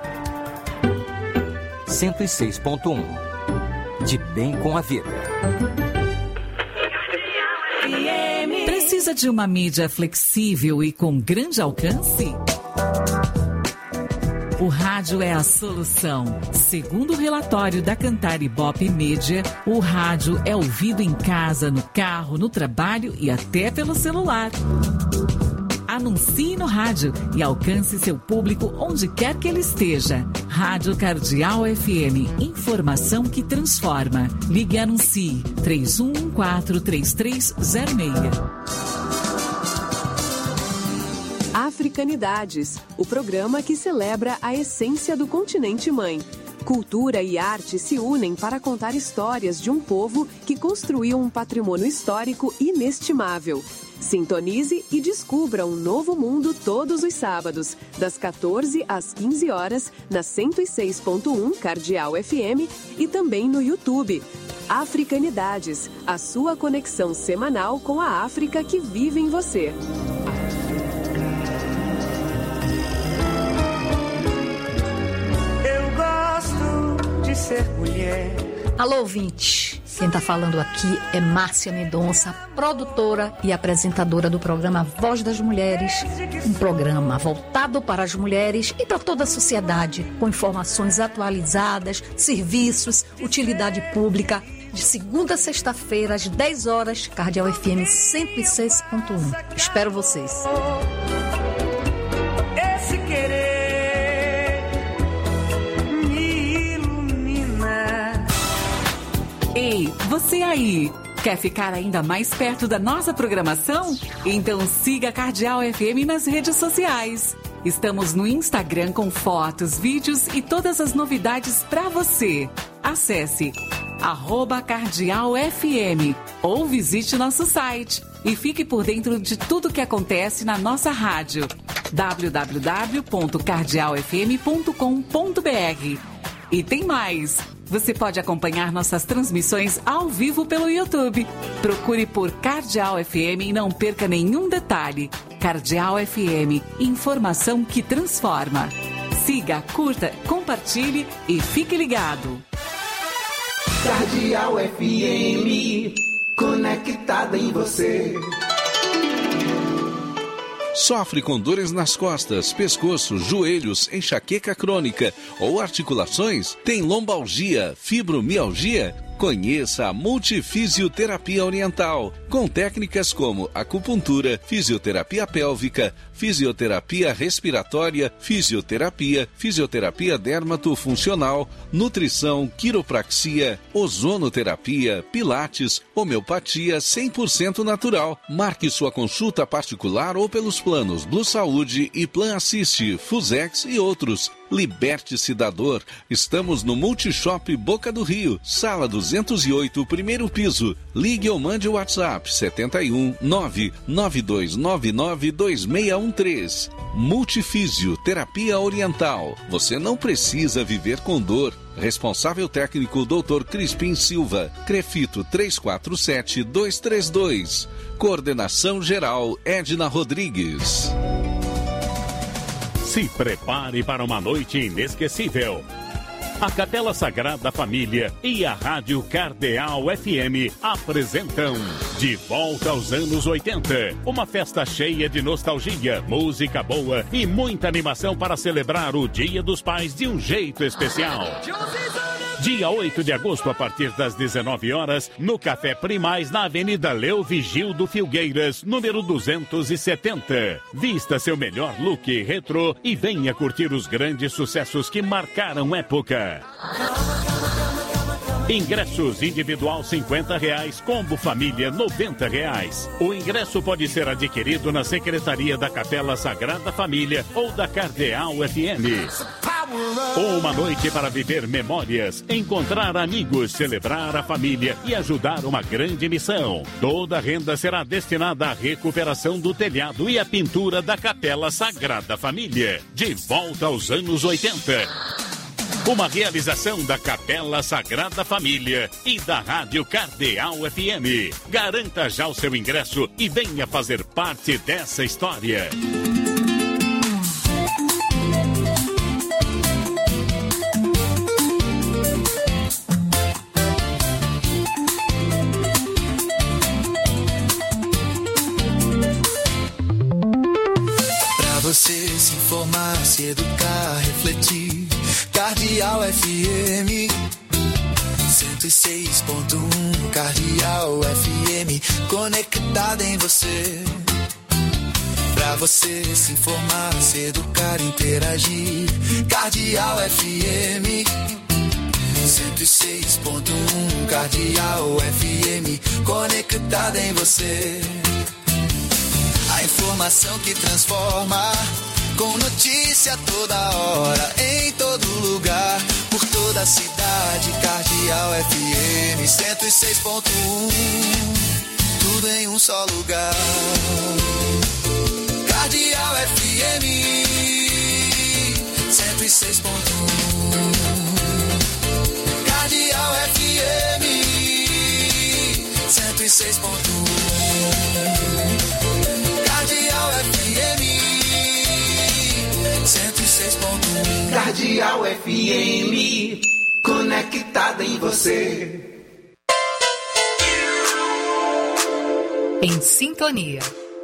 cento e seis ponto um. De bem com a vida. Precisa de uma mídia flexível e com grande alcance? O rádio é a solução. Segundo o relatório da Cantar Ibope Média, o rádio é ouvido em casa, no carro, no trabalho e até pelo celular. Anuncie no rádio e alcance seu público onde quer que ele esteja. Rádio Cardeal F M. Informação que transforma. Ligue e anuncie. três um um quatro, três três zero seis. Africanidades, o programa que celebra a essência do continente mãe. Cultura e arte se unem para contar histórias de um povo que construiu um patrimônio histórico inestimável. Sintonize e descubra um novo mundo todos os sábados, das quatorze às quinze horas, na cento e seis ponto um Cardeal F M e também no YouTube. Africanidades, a sua conexão semanal com a África que vive em você. Eu gosto de ser mulher. Alô, ouvinte. Quem está falando aqui é Márcia Mendonça, produtora e apresentadora do programa Voz das Mulheres, um programa voltado para as mulheres e para toda a sociedade, com informações atualizadas, serviços, utilidade pública, de segunda a sexta-feira, às dez horas, Cardeal F M cento e seis ponto um. Espero vocês. Esse querer me ilumina. Ei, você aí, quer ficar ainda mais perto da nossa programação? Então siga a Cardeal F M nas redes sociais. Estamos no Instagram com fotos, vídeos e todas as novidades para você. Acesse arroba Cardeal F M ou visite nosso site e fique por dentro de tudo que acontece na nossa rádio. w w w ponto cardeal f m ponto com ponto b r. E tem mais! Você pode acompanhar nossas transmissões ao vivo pelo YouTube. Procure por Cardeal F M e não perca nenhum detalhe. Cardeal F M, informação que transforma. Siga, curta, compartilhe e fique ligado. Cardeal F M, conectada em você. Sofre com dores nas costas, pescoço, joelhos, enxaqueca crônica ou articulações? Tem lombalgia, fibromialgia? Conheça a Multifisioterapia Oriental, com técnicas como acupuntura, fisioterapia pélvica, fisioterapia respiratória, fisioterapia, fisioterapia dermatofuncional, nutrição, quiropraxia, ozonoterapia, pilates, homeopatia cem por cento natural. Marque sua consulta particular ou pelos planos Blue Saúde e Plan Assist, Fusex e outros. Liberte-se da dor. Estamos no Multishop Boca do Rio, sala duzentos e oito, primeiro piso. Ligue ou mande o WhatsApp setenta e um, nove nove dois nove nove dois seis um três. Multifísio Terapia Oriental. Você não precisa viver com dor. Responsável técnico doutor Crispim Silva. Crefito três quatro sete dois três dois. Coordenação geral Edna Rodrigues. Se prepare para uma noite inesquecível. A Capela Sagrada Família e a Rádio Cardeal F M apresentam De Volta aos Anos oitenta. Uma festa cheia de nostalgia, música boa e muita animação para celebrar o Dia dos Pais de um jeito especial. Dia oito de agosto, a partir das dezenove horas, no Café Primaz, na Avenida Leo Vigildo Filgueiras, número duzentos e setenta. Vista seu melhor look retrô e venha curtir os grandes sucessos que marcaram época. Ingressos individual cinquenta reais, combo família noventa reais. O ingresso pode ser adquirido na Secretaria da Capela Sagrada Família ou da Cardeal F M. Uma noite para viver memórias, encontrar amigos, celebrar a família e ajudar uma grande missão. Toda a renda será destinada à recuperação do telhado e à pintura da Capela Sagrada Família. De volta aos anos oitenta. Uma realização da Capela Sagrada Família e da Rádio Cardeal F M. Garanta já o seu ingresso e venha fazer parte dessa história. Pra você se informar, se educar, refletir. Cardeal F M cento e seis ponto um. Cardeal F M conectada em você. Pra você se informar, se educar, interagir. Cardeal F M cento e seis ponto um. Cardeal F M conectada em você. A informação que transforma, com notícia toda hora, em todo lugar, por toda a cidade. Cardeal F M cento e seis ponto um, tudo em um só lugar. Cardeal F M cento e seis ponto um. Cardeal F M cento e seis ponto um. Cardeal F M cento e seis ponto um. Cardeal F M, conectada em você. Em sintonia.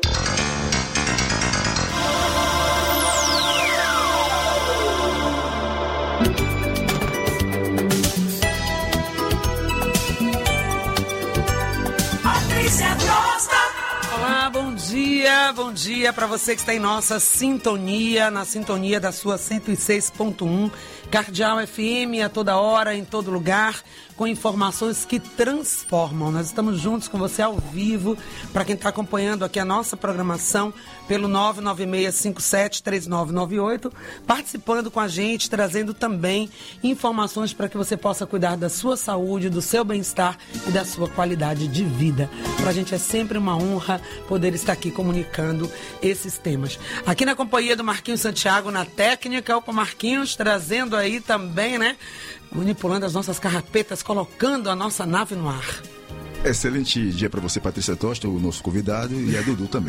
Olá, bom dia, bom dia para você que está em nossa sintonia, na sintonia da sua cento e seis ponto um, Cardeal F M, a toda hora, em todo lugar, com informações que transformam. Nós estamos juntos com você ao vivo, para quem está acompanhando aqui a nossa programação pelo nove nove seis cinco sete três nove nove oito, participando com a gente, trazendo também informações para que você possa cuidar da sua saúde, do seu bem-estar e da sua qualidade de vida. Para a gente é sempre uma honra poder estar aqui comunicando esses temas. Aqui na companhia do Marquinhos Santiago na técnica, o Marquinhos trazendo aí também, né? Manipulando as nossas carrapetas, colocando a nossa nave no ar. Excelente dia para você, Patrícia Tosta, o nosso convidado, e a Dudu também.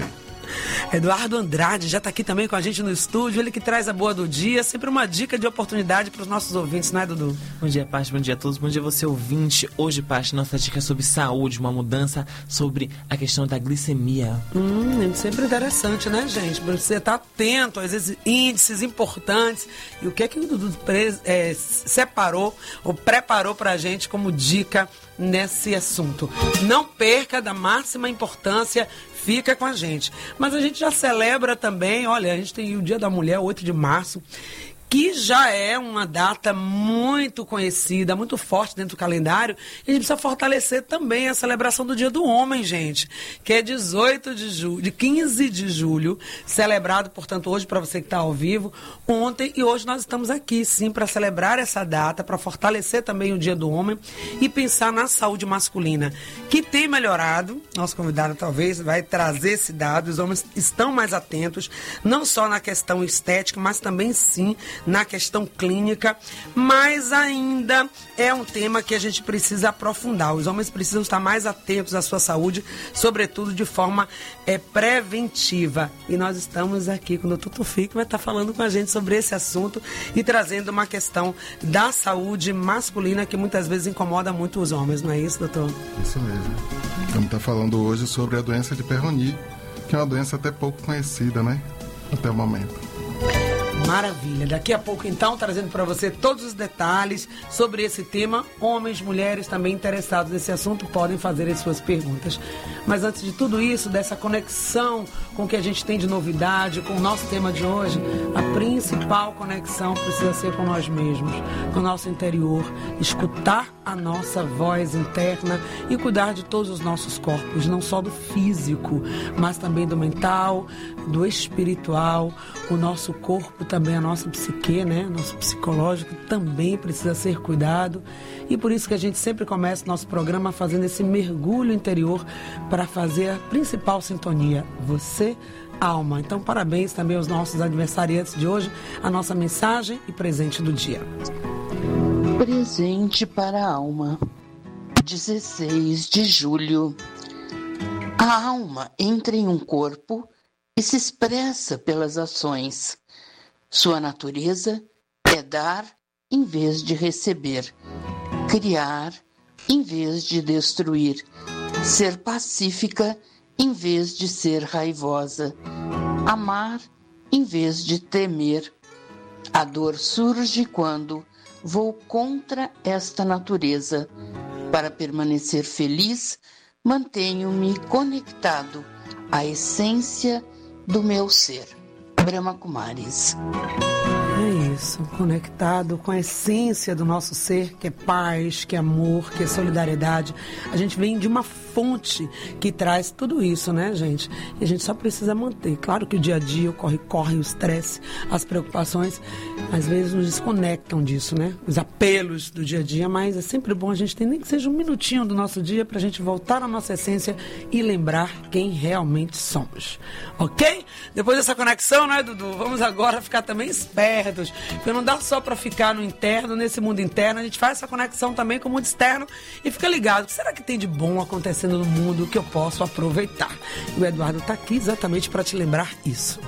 Eduardo Andrade já está aqui também com a gente no estúdio, ele que traz a boa do dia, sempre uma dica de oportunidade para os nossos ouvintes, não é, Dudu? Bom dia, Paty, bom dia a todos, bom dia você ouvinte. Hoje, Paty, nossa dica é sobre saúde, uma mudança sobre a questão da glicemia. Hum, sempre interessante, né, gente? Pra você estar atento a esses índices importantes e o que é que o Dudu é, separou ou preparou para a gente como dica nesse assunto. Não perca, da máxima importância, fica com a gente. Mas a gente já celebra também, olha, a gente tem o Dia da Mulher, oito de março, que já é uma data muito conhecida, muito forte dentro do calendário, e a gente precisa fortalecer também a celebração do Dia do Homem, gente, que é dezoito de julho, de quinze de julho, celebrado, portanto, hoje para você que está ao vivo, ontem e hoje nós estamos aqui, sim, para celebrar essa data, para fortalecer também o Dia do Homem e pensar na saúde masculina, que tem melhorado. Nosso convidado talvez vai trazer esse dado, os homens estão mais atentos, não só na questão estética, mas também, sim, na questão clínica, mas ainda é um tema que a gente precisa aprofundar. Os homens precisam estar mais atentos à sua saúde, sobretudo de forma é, preventiva. E nós estamos aqui com o doutor Tufi, que vai estar falando com a gente sobre esse assunto e trazendo uma questão da saúde masculina que muitas vezes incomoda muito os homens, não é isso, doutor? Isso mesmo. Vamos estar falando hoje sobre a doença de Peyronie, que é uma doença até pouco conhecida, né? Até o momento. Maravilha. Daqui a pouco, então, trazendo para você todos os detalhes sobre esse tema. Homens, mulheres também interessados nesse assunto podem fazer as suas perguntas. Mas antes de tudo isso, dessa conexão com o que a gente tem de novidade, com o nosso tema de hoje, a principal conexão precisa ser com nós mesmos, com o nosso interior, escutar a nossa voz interna e cuidar de todos os nossos corpos, não só do físico, mas também do mental, do espiritual. O nosso corpo também, a nossa psique, né? Nosso psicológico também precisa ser cuidado. E por isso que a gente sempre começa o nosso programa fazendo esse mergulho interior para fazer a principal sintonia, você, alma. Então, parabéns também aos nossos adversariantes de hoje, a nossa mensagem e presente do dia. Presente para a alma, dezesseis de julho. A alma entra em um corpo e se expressa pelas ações. Sua natureza é dar em vez de receber, criar em vez de destruir, ser pacífica em vez de ser raivosa, amar em vez de temer. A dor surge quando vou contra esta natureza. Para permanecer feliz, mantenho-me conectado à essência do meu ser. Brahma Kumaris. É isso, conectado com a essência do nosso ser, que é paz, que é amor, que é solidariedade. A gente vem de uma fonte que traz tudo isso, né, gente? E a gente só precisa manter. Claro que o dia a dia, o corre-corre, o estresse, as preocupações, às vezes nos desconectam disso, né? Os apelos do dia a dia, mas é sempre bom a gente ter, nem que seja um minutinho do nosso dia, pra gente voltar à nossa essência e lembrar quem realmente somos. Ok? Depois dessa conexão, né, Dudu? Vamos agora ficar também espertos. Porque não dá só para ficar no interno, nesse mundo interno, a gente faz essa conexão também com o mundo externo e fica ligado. O que será que tem de bom acontecendo no mundo que eu posso aproveitar? E o Eduardo está aqui exatamente para te lembrar isso.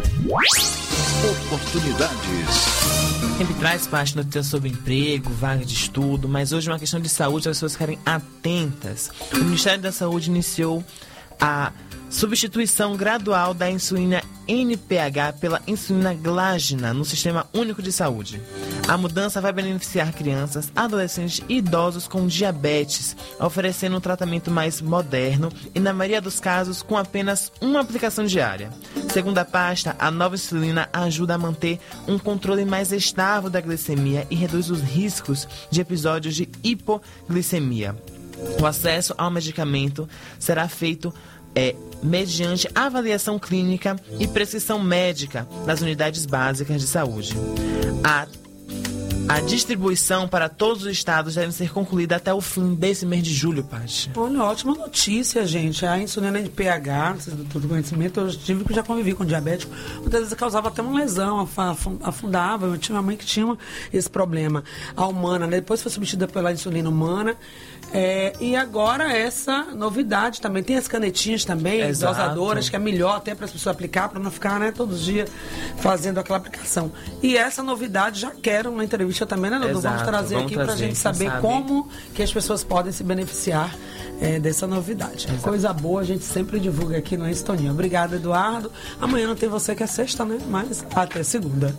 Oportunidades. Sempre traz parte notícias sobre emprego, vaga de estudo, mas hoje é uma questão de saúde, as pessoas ficarem atentas. O Ministério da Saúde iniciou a substituição gradual da insulina N P H pela insulina glágina no Sistema Único de Saúde. A mudança vai beneficiar crianças, adolescentes e idosos com diabetes, oferecendo um tratamento mais moderno e, na maioria dos casos, com apenas uma aplicação diária. Segundo a pasta, a nova insulina ajuda a manter um controle mais estável da glicemia e reduz os riscos de episódios de hipoglicemia. O acesso ao medicamento será feito É, mediante avaliação clínica e prescrição médica nas unidades básicas de saúde. A A distribuição para todos os estados deve ser concluída até o fim desse mês de julho, Paty. Olha, ótima notícia, gente. A insulina de pH, não sei se todo conhecimento, eu tive que já convivi com diabético. Muitas vezes causava até uma lesão, afundava. Eu tinha uma mãe que tinha esse problema. A humana, né? Depois foi substituída pela insulina humana. É, e agora essa novidade também. Tem as canetinhas também, Exato. dosadoras, que é melhor até para as pessoas aplicar, para não ficar, né, todos os dias fazendo aquela aplicação. E essa novidade já quero uma entrevista também, né, Dudu? Vamos trazer Vamos aqui para a gente saber sabe. como que as pessoas podem se beneficiar é, dessa novidade. Exato. Coisa boa a gente sempre divulga aqui no Estonia. Obrigada, Eduardo. Amanhã não tem você que é sexta, né? Mas até segunda.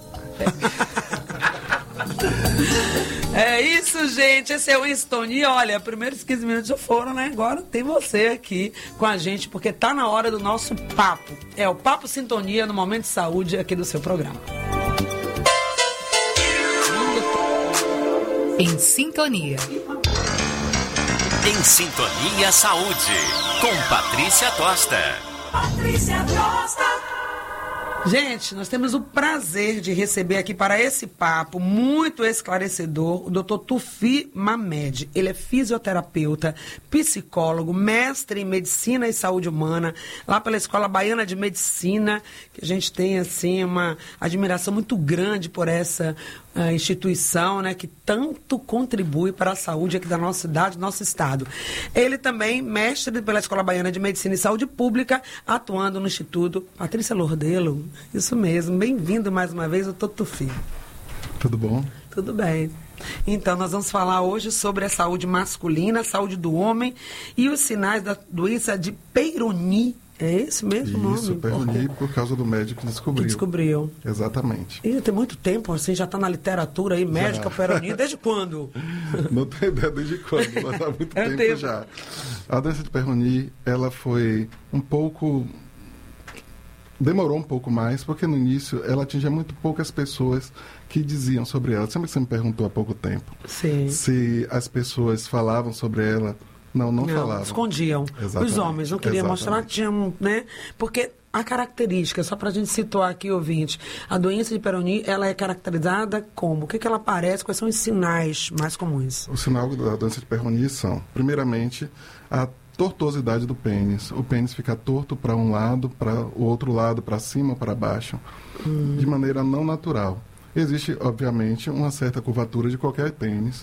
É isso, gente. Esse é o Estonia. Olha, primeiros quinze minutos já foram, né? Agora tem você aqui com a gente, porque tá na hora do nosso papo. É o Papo Sintonia no Momento de Saúde aqui do seu programa. Em Sintonia. Em Sintonia Saúde, com Patrícia Tosta. Patrícia Tosta. Gente, nós temos o prazer de receber aqui para esse papo muito esclarecedor o doutor Tufi Mamed. Ele é fisioterapeuta, psicólogo, mestre em medicina e saúde humana, lá pela Escola Baiana de Medicina, que a gente tem, assim, uma admiração muito grande por essa uh, instituição, né, que tanto contribui para a saúde aqui da nossa cidade, do nosso estado. Ele também, mestre pela Escola Baiana de Medicina e Saúde Pública, atuando no Instituto Patrícia Lordelo. Isso mesmo. Bem-vindo mais uma vez, doutor Tufi. Tudo bom? Tudo bem. Então, nós vamos falar hoje sobre a saúde masculina, a saúde do homem e os sinais da doença de Peyronie. É esse mesmo nome? Isso, Peyronie, por causa do médico que descobriu. Que descobriu. Exatamente. E tem muito tempo, assim, já está na literatura aí, médica, Peyronie. Desde quando? Não tenho ideia desde quando, mas há muito é tempo, tempo já. A doença de Peyronie, ela foi um pouco... Demorou um pouco mais, porque no início ela atingia muito poucas pessoas que diziam sobre ela. Sempre que você me perguntou há pouco tempo Sim. se as pessoas falavam sobre ela. Não, não, não falavam. Escondiam. Exatamente. Os homens não queriam Exatamente. mostrar que tinham, né? Porque a característica, só para a gente situar aqui, ouvinte, a doença de Peyronie, ela é caracterizada como? O que, que ela aparece? Quais são os sinais mais comuns? O sinal da doença de Peyronie são, primeiramente, a tortuosidade do pênis. O pênis fica torto para um lado, para o outro lado, para cima ou para baixo, hum. de maneira não natural. Existe, obviamente, uma certa curvatura de qualquer pênis,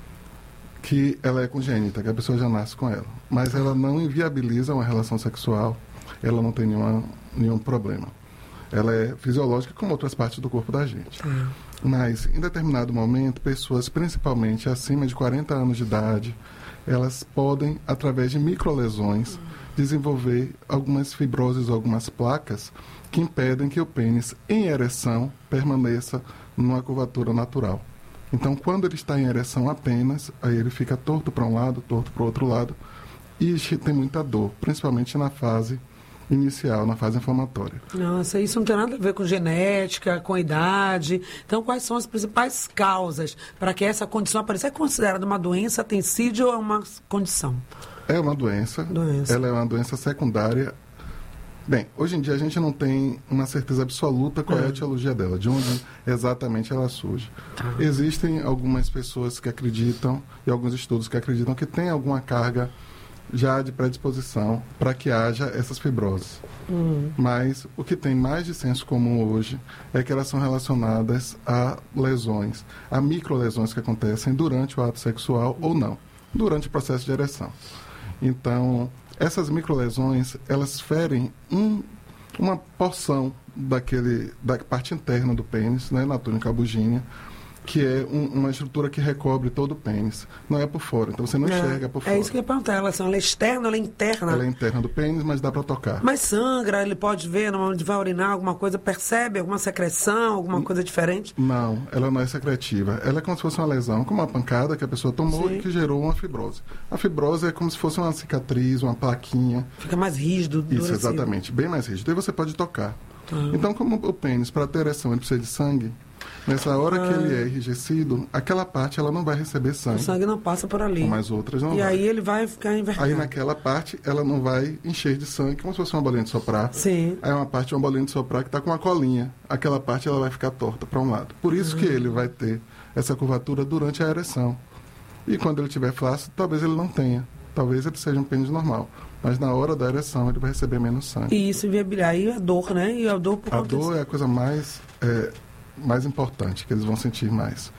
que ela é congênita, que a pessoa já nasce com ela. Mas ela não inviabiliza uma relação sexual, ela não tem nenhuma, nenhum problema. Ela é fisiológica como outras partes do corpo da gente. Hum. Mas, em determinado momento, pessoas, principalmente acima de quarenta anos de idade, elas podem, através de microlesões, desenvolver algumas fibroses, algumas placas que impedem que o pênis, em ereção, permaneça numa curvatura natural. Então, quando ele está em ereção apenas, aí ele fica torto para um lado, torto para o outro lado, e tem muita dor, principalmente na fase inicial, na fase inflamatória. Nossa, isso não tem nada a ver com genética, com idade. Então, quais são as principais causas para que essa condição apareça? É considerada uma doença, tensídio ou é uma condição? É uma doença. doença. Ela é uma doença secundária. Bem, hoje em dia a gente não tem uma certeza absoluta qual é, é a etiologia dela, de onde exatamente ela surge. Tá. Existem algumas pessoas que acreditam, e alguns estudos que acreditam que tem alguma carga já de predisposição para que haja essas fibroses. Uhum. Mas o que tem mais de senso comum hoje é que elas são relacionadas a lesões, a microlesões que acontecem durante o ato sexual ou não, durante o processo de ereção. Então, essas microlesões, elas ferem um, uma porção daquele, da parte interna do pênis, né, na túnica bugínea, que é um, uma estrutura que recobre todo o pênis. Não é por fora, então você não é, enxerga por fora. É isso que eu ia perguntar, ela, ela é externa ou ela é interna? Ela é interna do pênis, mas dá para tocar. Mas sangra, ele pode ver, onde vai urinar alguma coisa, percebe alguma secreção, alguma coisa diferente? Não, ela não é secretiva. Ela é como se fosse uma lesão, como uma pancada que a pessoa tomou Sim. e que gerou uma fibrose. A fibrose é como se fosse uma cicatriz, uma plaquinha. Fica mais rígido. Isso, exatamente, bem mais rígido. E você pode tocar. Tá. Então, como o pênis, para ter ereção, ele precisa de sangue, Nessa hora Ah. que ele é enrijecido, aquela parte ela não vai receber O sangue. sangue não passa por ali. Mas outras não E vai. aí ele vai ficar envergado. Aí naquela parte ela não vai encher de sangue, como se fosse uma bolinha de soprar. Sim. Aí é uma parte de uma bolinha de soprar que está com uma colinha. Aquela parte ela vai ficar torta para um lado. Por isso que Uhum. ele vai ter essa curvatura durante a ereção. E quando ele estiver flácido, talvez ele não tenha. Talvez ele seja um pênis normal. Mas na hora da ereção ele vai receber menos sangue. E isso inviabiliza. Aí a dor, né? E a dor por A conta dor é a coisa mais, é, mais importante, que eles vão sentir mais.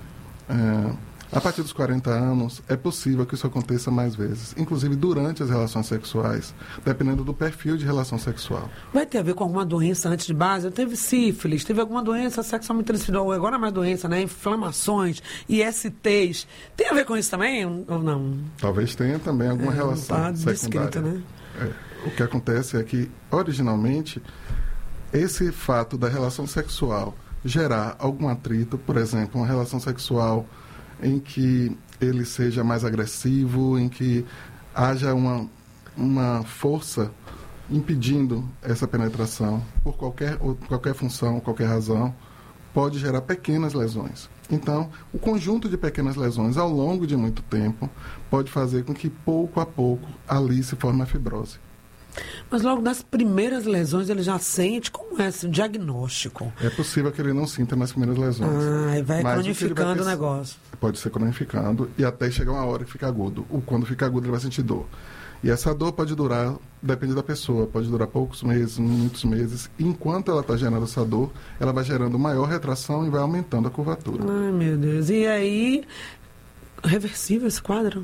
É, a partir dos quarenta anos, é possível que isso aconteça mais vezes, inclusive durante as relações sexuais, dependendo do perfil de relação sexual. Vai ter a ver com alguma doença antes de base? Teve sífilis, teve alguma doença sexualmente transmissível, agora é mais doença, né? Inflamações, I S Ts. Tem a ver com isso também ou não? Talvez tenha também alguma É, relação tá descrito, secundária. né? É, o que acontece é que, originalmente, esse fato da relação sexual gerar algum atrito, por exemplo, uma relação sexual em que ele seja mais agressivo, em que haja uma, uma força impedindo essa penetração por qualquer, ou qualquer função, qualquer razão, pode gerar pequenas lesões. Então, o conjunto de pequenas lesões ao longo de muito tempo pode fazer com que pouco a pouco ali se forme a fibrose. Mas logo nas primeiras lesões ele já sente como é esse diagnóstico. É possível que ele não sinta nas primeiras lesões. Ah, e vai Mas cronificando o que ele vai o negócio. Pode ser cronificando e até chegar uma hora que fica agudo. O quando fica agudo ele vai sentir dor. E essa dor pode durar, depende da pessoa, pode durar poucos meses, muitos meses. Enquanto ela está gerando essa dor, ela vai gerando maior retração e vai aumentando a curvatura. Ai, meu Deus. E aí, reversível esse quadro?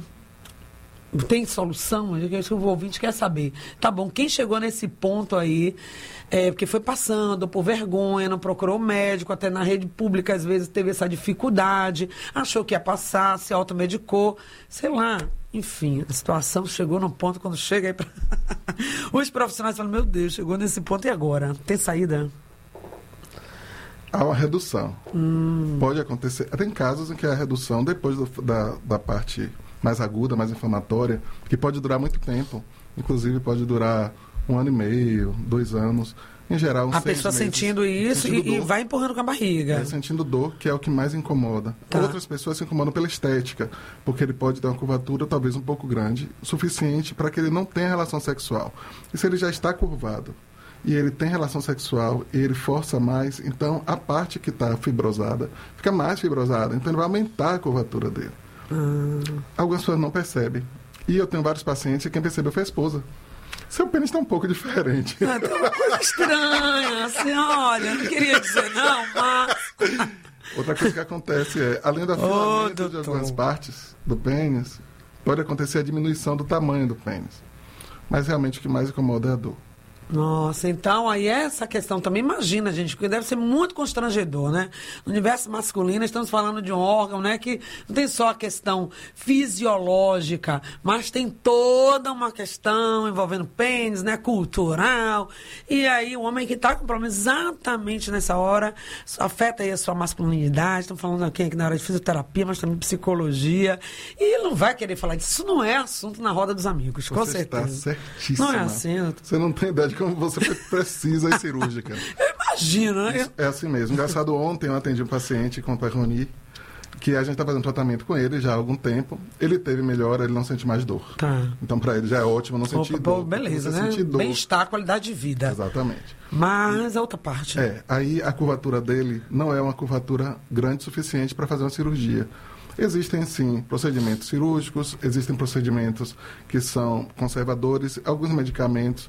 Tem solução? O ouvinte quer saber. Tá bom, quem chegou nesse ponto aí, é, porque foi passando por vergonha, não procurou médico, até na rede pública às vezes teve essa dificuldade, achou que ia passar, se automedicou, sei lá. Enfim, a situação chegou num ponto, quando chega aí pra... Os profissionais falam, meu Deus, chegou nesse ponto e agora? Tem saída? Há uma redução. Hum. Pode acontecer. Tem casos em que a redução, depois do, da, da parte mais aguda, mais inflamatória, que pode durar muito tempo. Inclusive pode durar um ano e meio, dois anos. Em geral, uns A seis pessoa meses, sentindo isso sentindo e, e dor. vai empurrando com a barriga. É, sentindo dor, que é o que mais incomoda. Tá. Outras pessoas se incomodam pela estética, porque ele pode ter uma curvatura talvez um pouco grande, suficiente para que ele não tenha relação sexual. E se ele já está curvado e ele tem relação sexual e ele força mais, então a parte que está fibrosada fica mais fibrosada, então ele vai aumentar a curvatura dele. Hum. Algumas pessoas não percebem. E eu tenho vários pacientes e quem percebeu foi a esposa. Seu pênis está um pouco diferente. Ah, tem uma coisa estranha, assim, olha, não queria dizer não, mas... Outra coisa que acontece é, além do afilamento de algumas partes do pênis, pode acontecer a diminuição do tamanho do pênis. Mas realmente o que mais incomoda é a dor. Nossa, então aí essa questão também, imagina, gente, porque deve ser muito constrangedor, né? No universo masculino, estamos falando de um órgão, né, que não tem só a questão fisiológica, mas tem toda uma questão envolvendo pênis, né, cultural. E aí o homem que está com problema exatamente nessa hora, afeta aí a sua masculinidade, estamos falando aqui, aqui na hora de fisioterapia, mas também psicologia, e ele não vai querer falar disso, isso não é assunto na roda dos amigos, com Você certeza. está certíssima. Não é assim. Eu... Você não tem ideia de como você foi precisa e cirúrgica. Eu imagino, né? É assim mesmo. Engraçado, ontem eu atendi um paciente com Peyronie, que a gente está fazendo tratamento com ele já há algum tempo. Ele teve melhora, ele não sente mais dor. Tá. Então, para ele já é ótimo não sentir Opa, dor. beleza, você né? sentir dor. Bem-estar, qualidade de vida. Exatamente. Mas a outra parte. É, aí a curvatura dele não é uma curvatura grande o suficiente para fazer uma cirurgia. Existem, sim, procedimentos cirúrgicos, existem procedimentos que são conservadores, alguns medicamentos.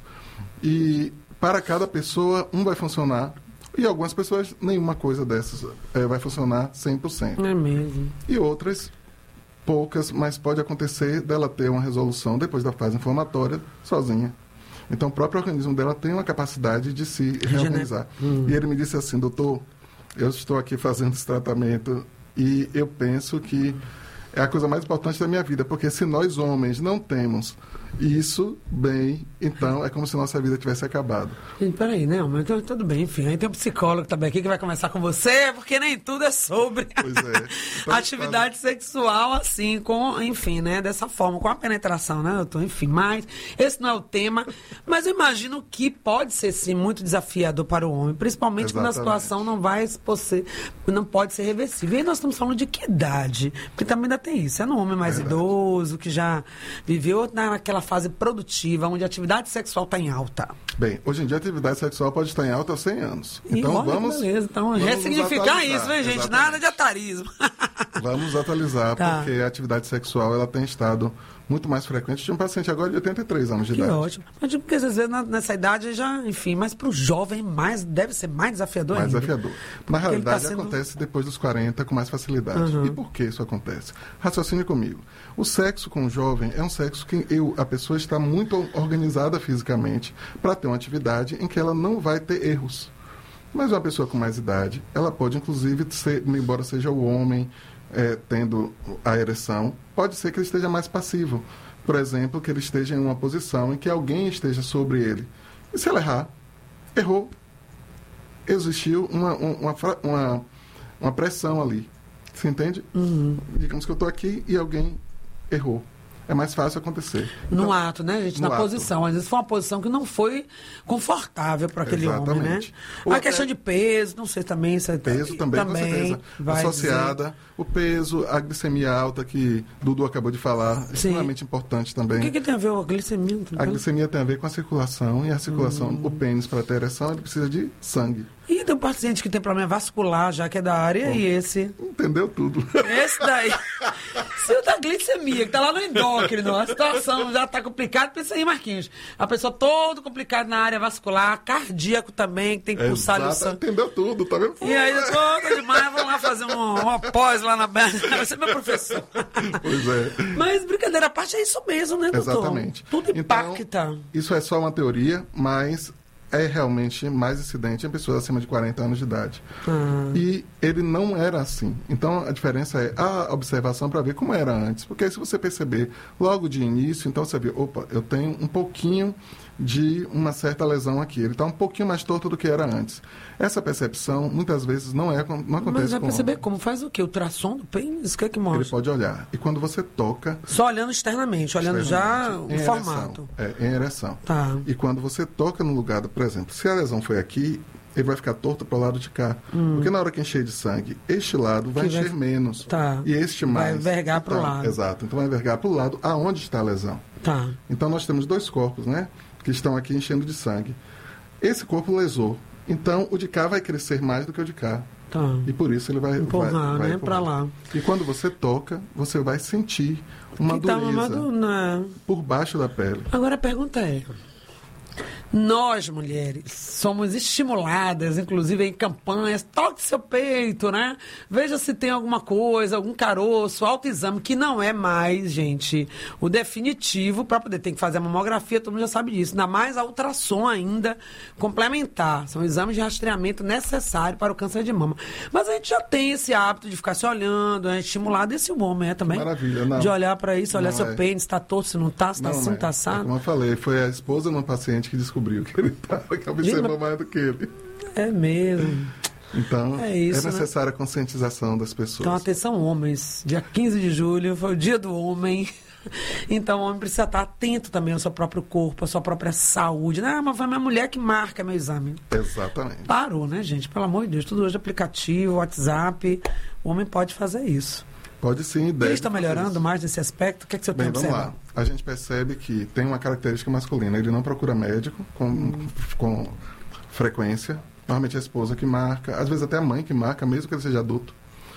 E para cada pessoa, um vai funcionar. E algumas pessoas, nenhuma coisa dessas é, vai funcionar cem por cento. É mesmo. E outras, poucas, mas pode acontecer dela ter uma resolução depois da fase inflamatória sozinha. Então, o próprio organismo dela tem uma capacidade de se reorganizar. Hum. E ele me disse assim, doutor, eu estou aqui fazendo esse tratamento e eu penso que é a coisa mais importante da minha vida, porque se nós homens não temos isso, bem, então é como se nossa vida tivesse acabado. Gente, peraí, né? Mas então, tudo bem, enfim. Aí tem um psicólogo também aqui que vai conversar com você, porque nem tudo é sobre pois é. Então, atividade fala... sexual, assim, com, enfim, né? Dessa forma, com a penetração, né, doutor? Enfim, mas esse não é o tema. Mas eu imagino que pode ser, sim, muito desafiador para o homem, principalmente Exatamente. Quando a situação não vai ser, não pode ser reversível. E aí nós estamos falando de que idade? Porque também ainda tem isso. É no homem mais Verdade. Idoso, que já viveu naquela fase produtiva, onde a atividade sexual está em alta. Bem, hoje em dia a atividade sexual pode estar em alta aos cem anos. Então e olha, vamos... Beleza. Então, vamos ressignificar isso, hein, gente? Exatamente. Nada de atarismo. Vamos atualizar, tá. porque a atividade sexual ela tem estado muito mais frequente. Tinha um paciente agora de oitenta e três anos de que idade. Que ótimo. Mas porque às vezes nessa idade já, enfim, mas para o jovem mais, deve ser mais desafiador mais ainda. Mais desafiador. Na realidade tá sendo... acontece depois dos quarenta com mais facilidade. Uhum. E por que isso acontece? Raciocine comigo. O sexo com o jovem é um sexo que eu, a pessoa está muito organizada fisicamente para ter uma atividade em que ela não vai ter erros. Mas uma pessoa com mais idade, ela pode inclusive ser, embora seja o homem é, tendo a ereção, pode ser que ele esteja mais passivo. Por exemplo, que ele esteja em uma posição em que alguém esteja sobre ele. E se ela errar, errou. Existiu uma, uma, uma, uma pressão ali. Você entende? Uhum. Digamos que eu estou aqui e alguém errou. É mais fácil acontecer. No então, ato, né, gente? Na ato. posição. Às vezes foi uma posição que não foi confortável para aquele Exatamente. homem, né? Ou a até... questão de peso, não sei também. Isso é peso também, também, com certeza. Associada. Dizer... O peso, a glicemia alta, que Dudu acabou de falar, é extremamente importante também. O que, que tem a ver com a glicemia? A glicemia tem a ver com a circulação, e a circulação, hum. o pênis, para ter ereção, ele precisa de sangue. E tem um paciente que tem problema vascular, já que é da área, Bom, e esse... Entendeu tudo. Esse daí. Se o da glicemia, que tá lá no endócrino, a situação já tá complicada, pensa aí, Marquinhos. A pessoa todo complicada na área vascular, cardíaco também, que tem que pulsar o sangue. Entendeu tudo, tá vendo? E aí, toda demais, vamos lá fazer um, uma pós lá na... Vai ser meu professor. Pois é. Mas, brincadeira à parte, é isso mesmo, né, doutor? Exatamente. Tudo impacta. Então, isso é só uma teoria, mas... é realmente mais incidente em pessoas acima de quarenta anos de idade. Ah. E ele não era assim. Então, a diferença é a observação para ver como era antes. Porque aí, se você perceber logo de início, então você vê, opa, eu tenho um pouquinho de uma certa lesão aqui. Ele está um pouquinho mais torto do que era antes. Essa percepção, muitas vezes, não, é, não acontece. Mas vai com perceber como? Faz o quê? Ultrassom do pênis? O que é que mostra? Ele pode olhar. E quando você toca... Só olhando externamente, olhando externamente, já o formato. É, em ereção. Tá. E quando você toca no lugar, do, por exemplo, se a lesão foi aqui, ele vai ficar torto para o lado de cá. Hum. Porque na hora que encher de sangue, este lado vai que encher vai... menos. Tá. E este mais. Vai envergar para o então, lado. Exato. Então vai envergar para o lado aonde está a lesão. Tá. Então nós temos dois corpos, né? Que estão aqui enchendo de sangue. Esse corpo lesou. Então o de cá vai crescer mais do que o de cá. Tá. E por isso ele vai empurrar, vai, vai né? Para lá. E quando você toca, você vai sentir uma que dureza tá uma do... Não. por baixo da pele. Agora a pergunta é... Nós, mulheres, somos estimuladas, inclusive em campanhas, toque seu peito, né? Veja se tem alguma coisa, algum caroço, autoexame, que não é mais, gente, o definitivo para poder ter que fazer a mamografia, todo mundo já sabe disso. Ainda mais a ultrassom ainda complementar. São exames de rastreamento necessários para o câncer de mama. Mas a gente já tem esse hábito de ficar se olhando, é estimulado, esse o homem é também. Maravilha, não. De olhar para isso, olhar não seu é. pênis, se está torto, se não está, se está assim, é. está assado. É como eu falei, foi a esposa de uma paciente que descobriu que ele estava, que observou Gente, mais do que ele. É mesmo. Então, é, isso, é necessária né? a conscientização das pessoas. Então, atenção, homens. Dia quinze de julho foi o dia do homem. Então, o homem precisa estar atento também ao seu próprio corpo, à sua própria saúde. Não, mas foi minha mulher que marca meu exame. Exatamente. Parou, né, gente? Pelo amor de Deus. Tudo hoje é aplicativo, WhatsApp. O homem pode fazer isso. Pode sim, deve. Ele está melhorando mais nesse aspecto? O que, é que você Bem, tem vamos observado? lá. A gente percebe que tem uma característica masculina. Ele não procura médico com, hum. com frequência. Normalmente é a esposa que marca, às vezes até a mãe que marca, mesmo que ele seja adulto.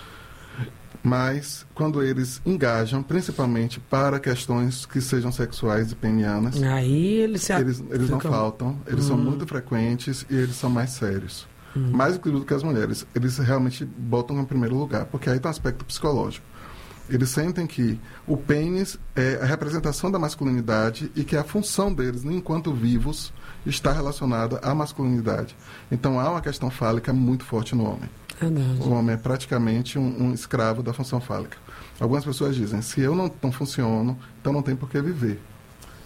Mas quando eles engajam, principalmente para questões que sejam sexuais e penianas, aí eles, se eles, eles não ficam... faltam, eles hum. são muito frequentes e eles são mais sérios. Hum. Mais do que as mulheres. Eles realmente botam em primeiro lugar, porque aí tem um aspecto psicológico. Eles sentem que o pênis é a representação da masculinidade e que a função deles, enquanto vivos, está relacionada à masculinidade. Então há uma questão fálica muito forte no homem. Verdade. O homem é praticamente um, um escravo da função fálica. Algumas pessoas dizem, se eu não, não funciono, então não tem por que viver.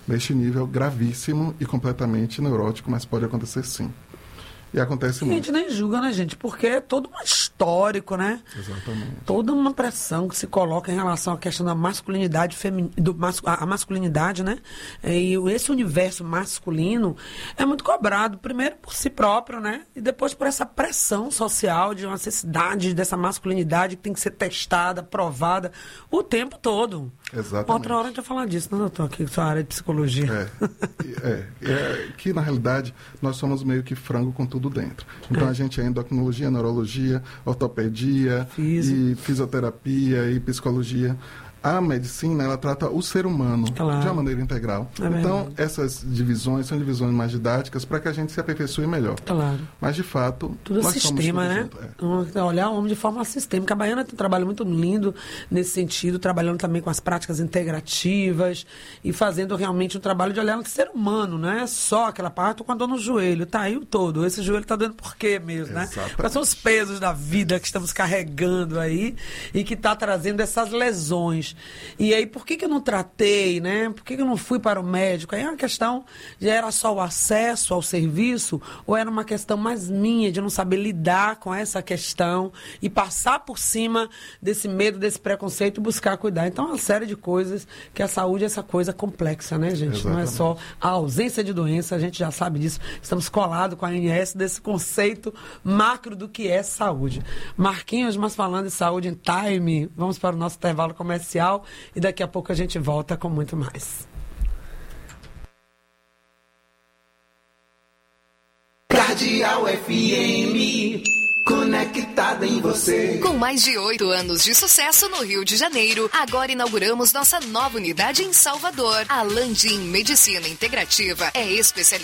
neste nível gravíssimo e completamente neurótico, mas pode acontecer sim. E acontece e muito. A gente nem julga, né, gente? Porque é todo um histórico, né? Exatamente. Toda uma pressão que se coloca em relação à questão da masculinidade feminina, do mas, a masculinidade, né? E esse universo masculino é muito cobrado, primeiro por si próprio, né? E depois por essa pressão social de uma necessidade dessa masculinidade que tem que ser testada, provada o tempo todo. Exatamente. Outra hora a gente vai falar disso, né, doutor? Aqui, sua área de psicologia. É, é, é que na realidade nós somos meio que frango com tudo dentro. Então é. a gente é endocrinologia, neurologia, ortopedia, e fisioterapia e psicologia. A medicina, ela trata o ser humano claro. de uma maneira integral. É então, essas divisões são divisões mais didáticas para que a gente se aperfeiçoe melhor. Claro. Mas, de fato, tudo nós sistema, somos né? Junto, é. Olhar o homem de forma sistêmica. A Baiana tem um trabalho muito lindo nesse sentido, trabalhando também com as práticas integrativas e fazendo realmente um trabalho de olhar no ser humano, não é só aquela parte com a dor no joelho, tá aí o todo. Esse joelho tá doendo por quê mesmo, né? Exatamente. Quais são os pesos da vida que estamos carregando aí e que está trazendo essas lesões. E aí, por que que eu não tratei, né? Por que que eu não fui para o médico? Aí é uma questão, já era só o acesso ao serviço ou era uma questão mais minha de não saber lidar com essa questão e passar por cima desse medo, desse preconceito e buscar cuidar. Então, é uma série de coisas que a saúde é essa coisa complexa, né, gente? Exatamente. Não é só a ausência de doença, a gente já sabe disso. Estamos colados com a A N S desse conceito macro do que é saúde. Marquinhos, mas falando de saúde em time, vamos para o nosso intervalo comercial. E daqui a pouco a gente volta com muito mais. Cardeal F M, conectada em você. Com mais de oito anos de sucesso no Rio de Janeiro, agora inauguramos nossa nova unidade em Salvador. A Landim Medicina Integrativa é especializada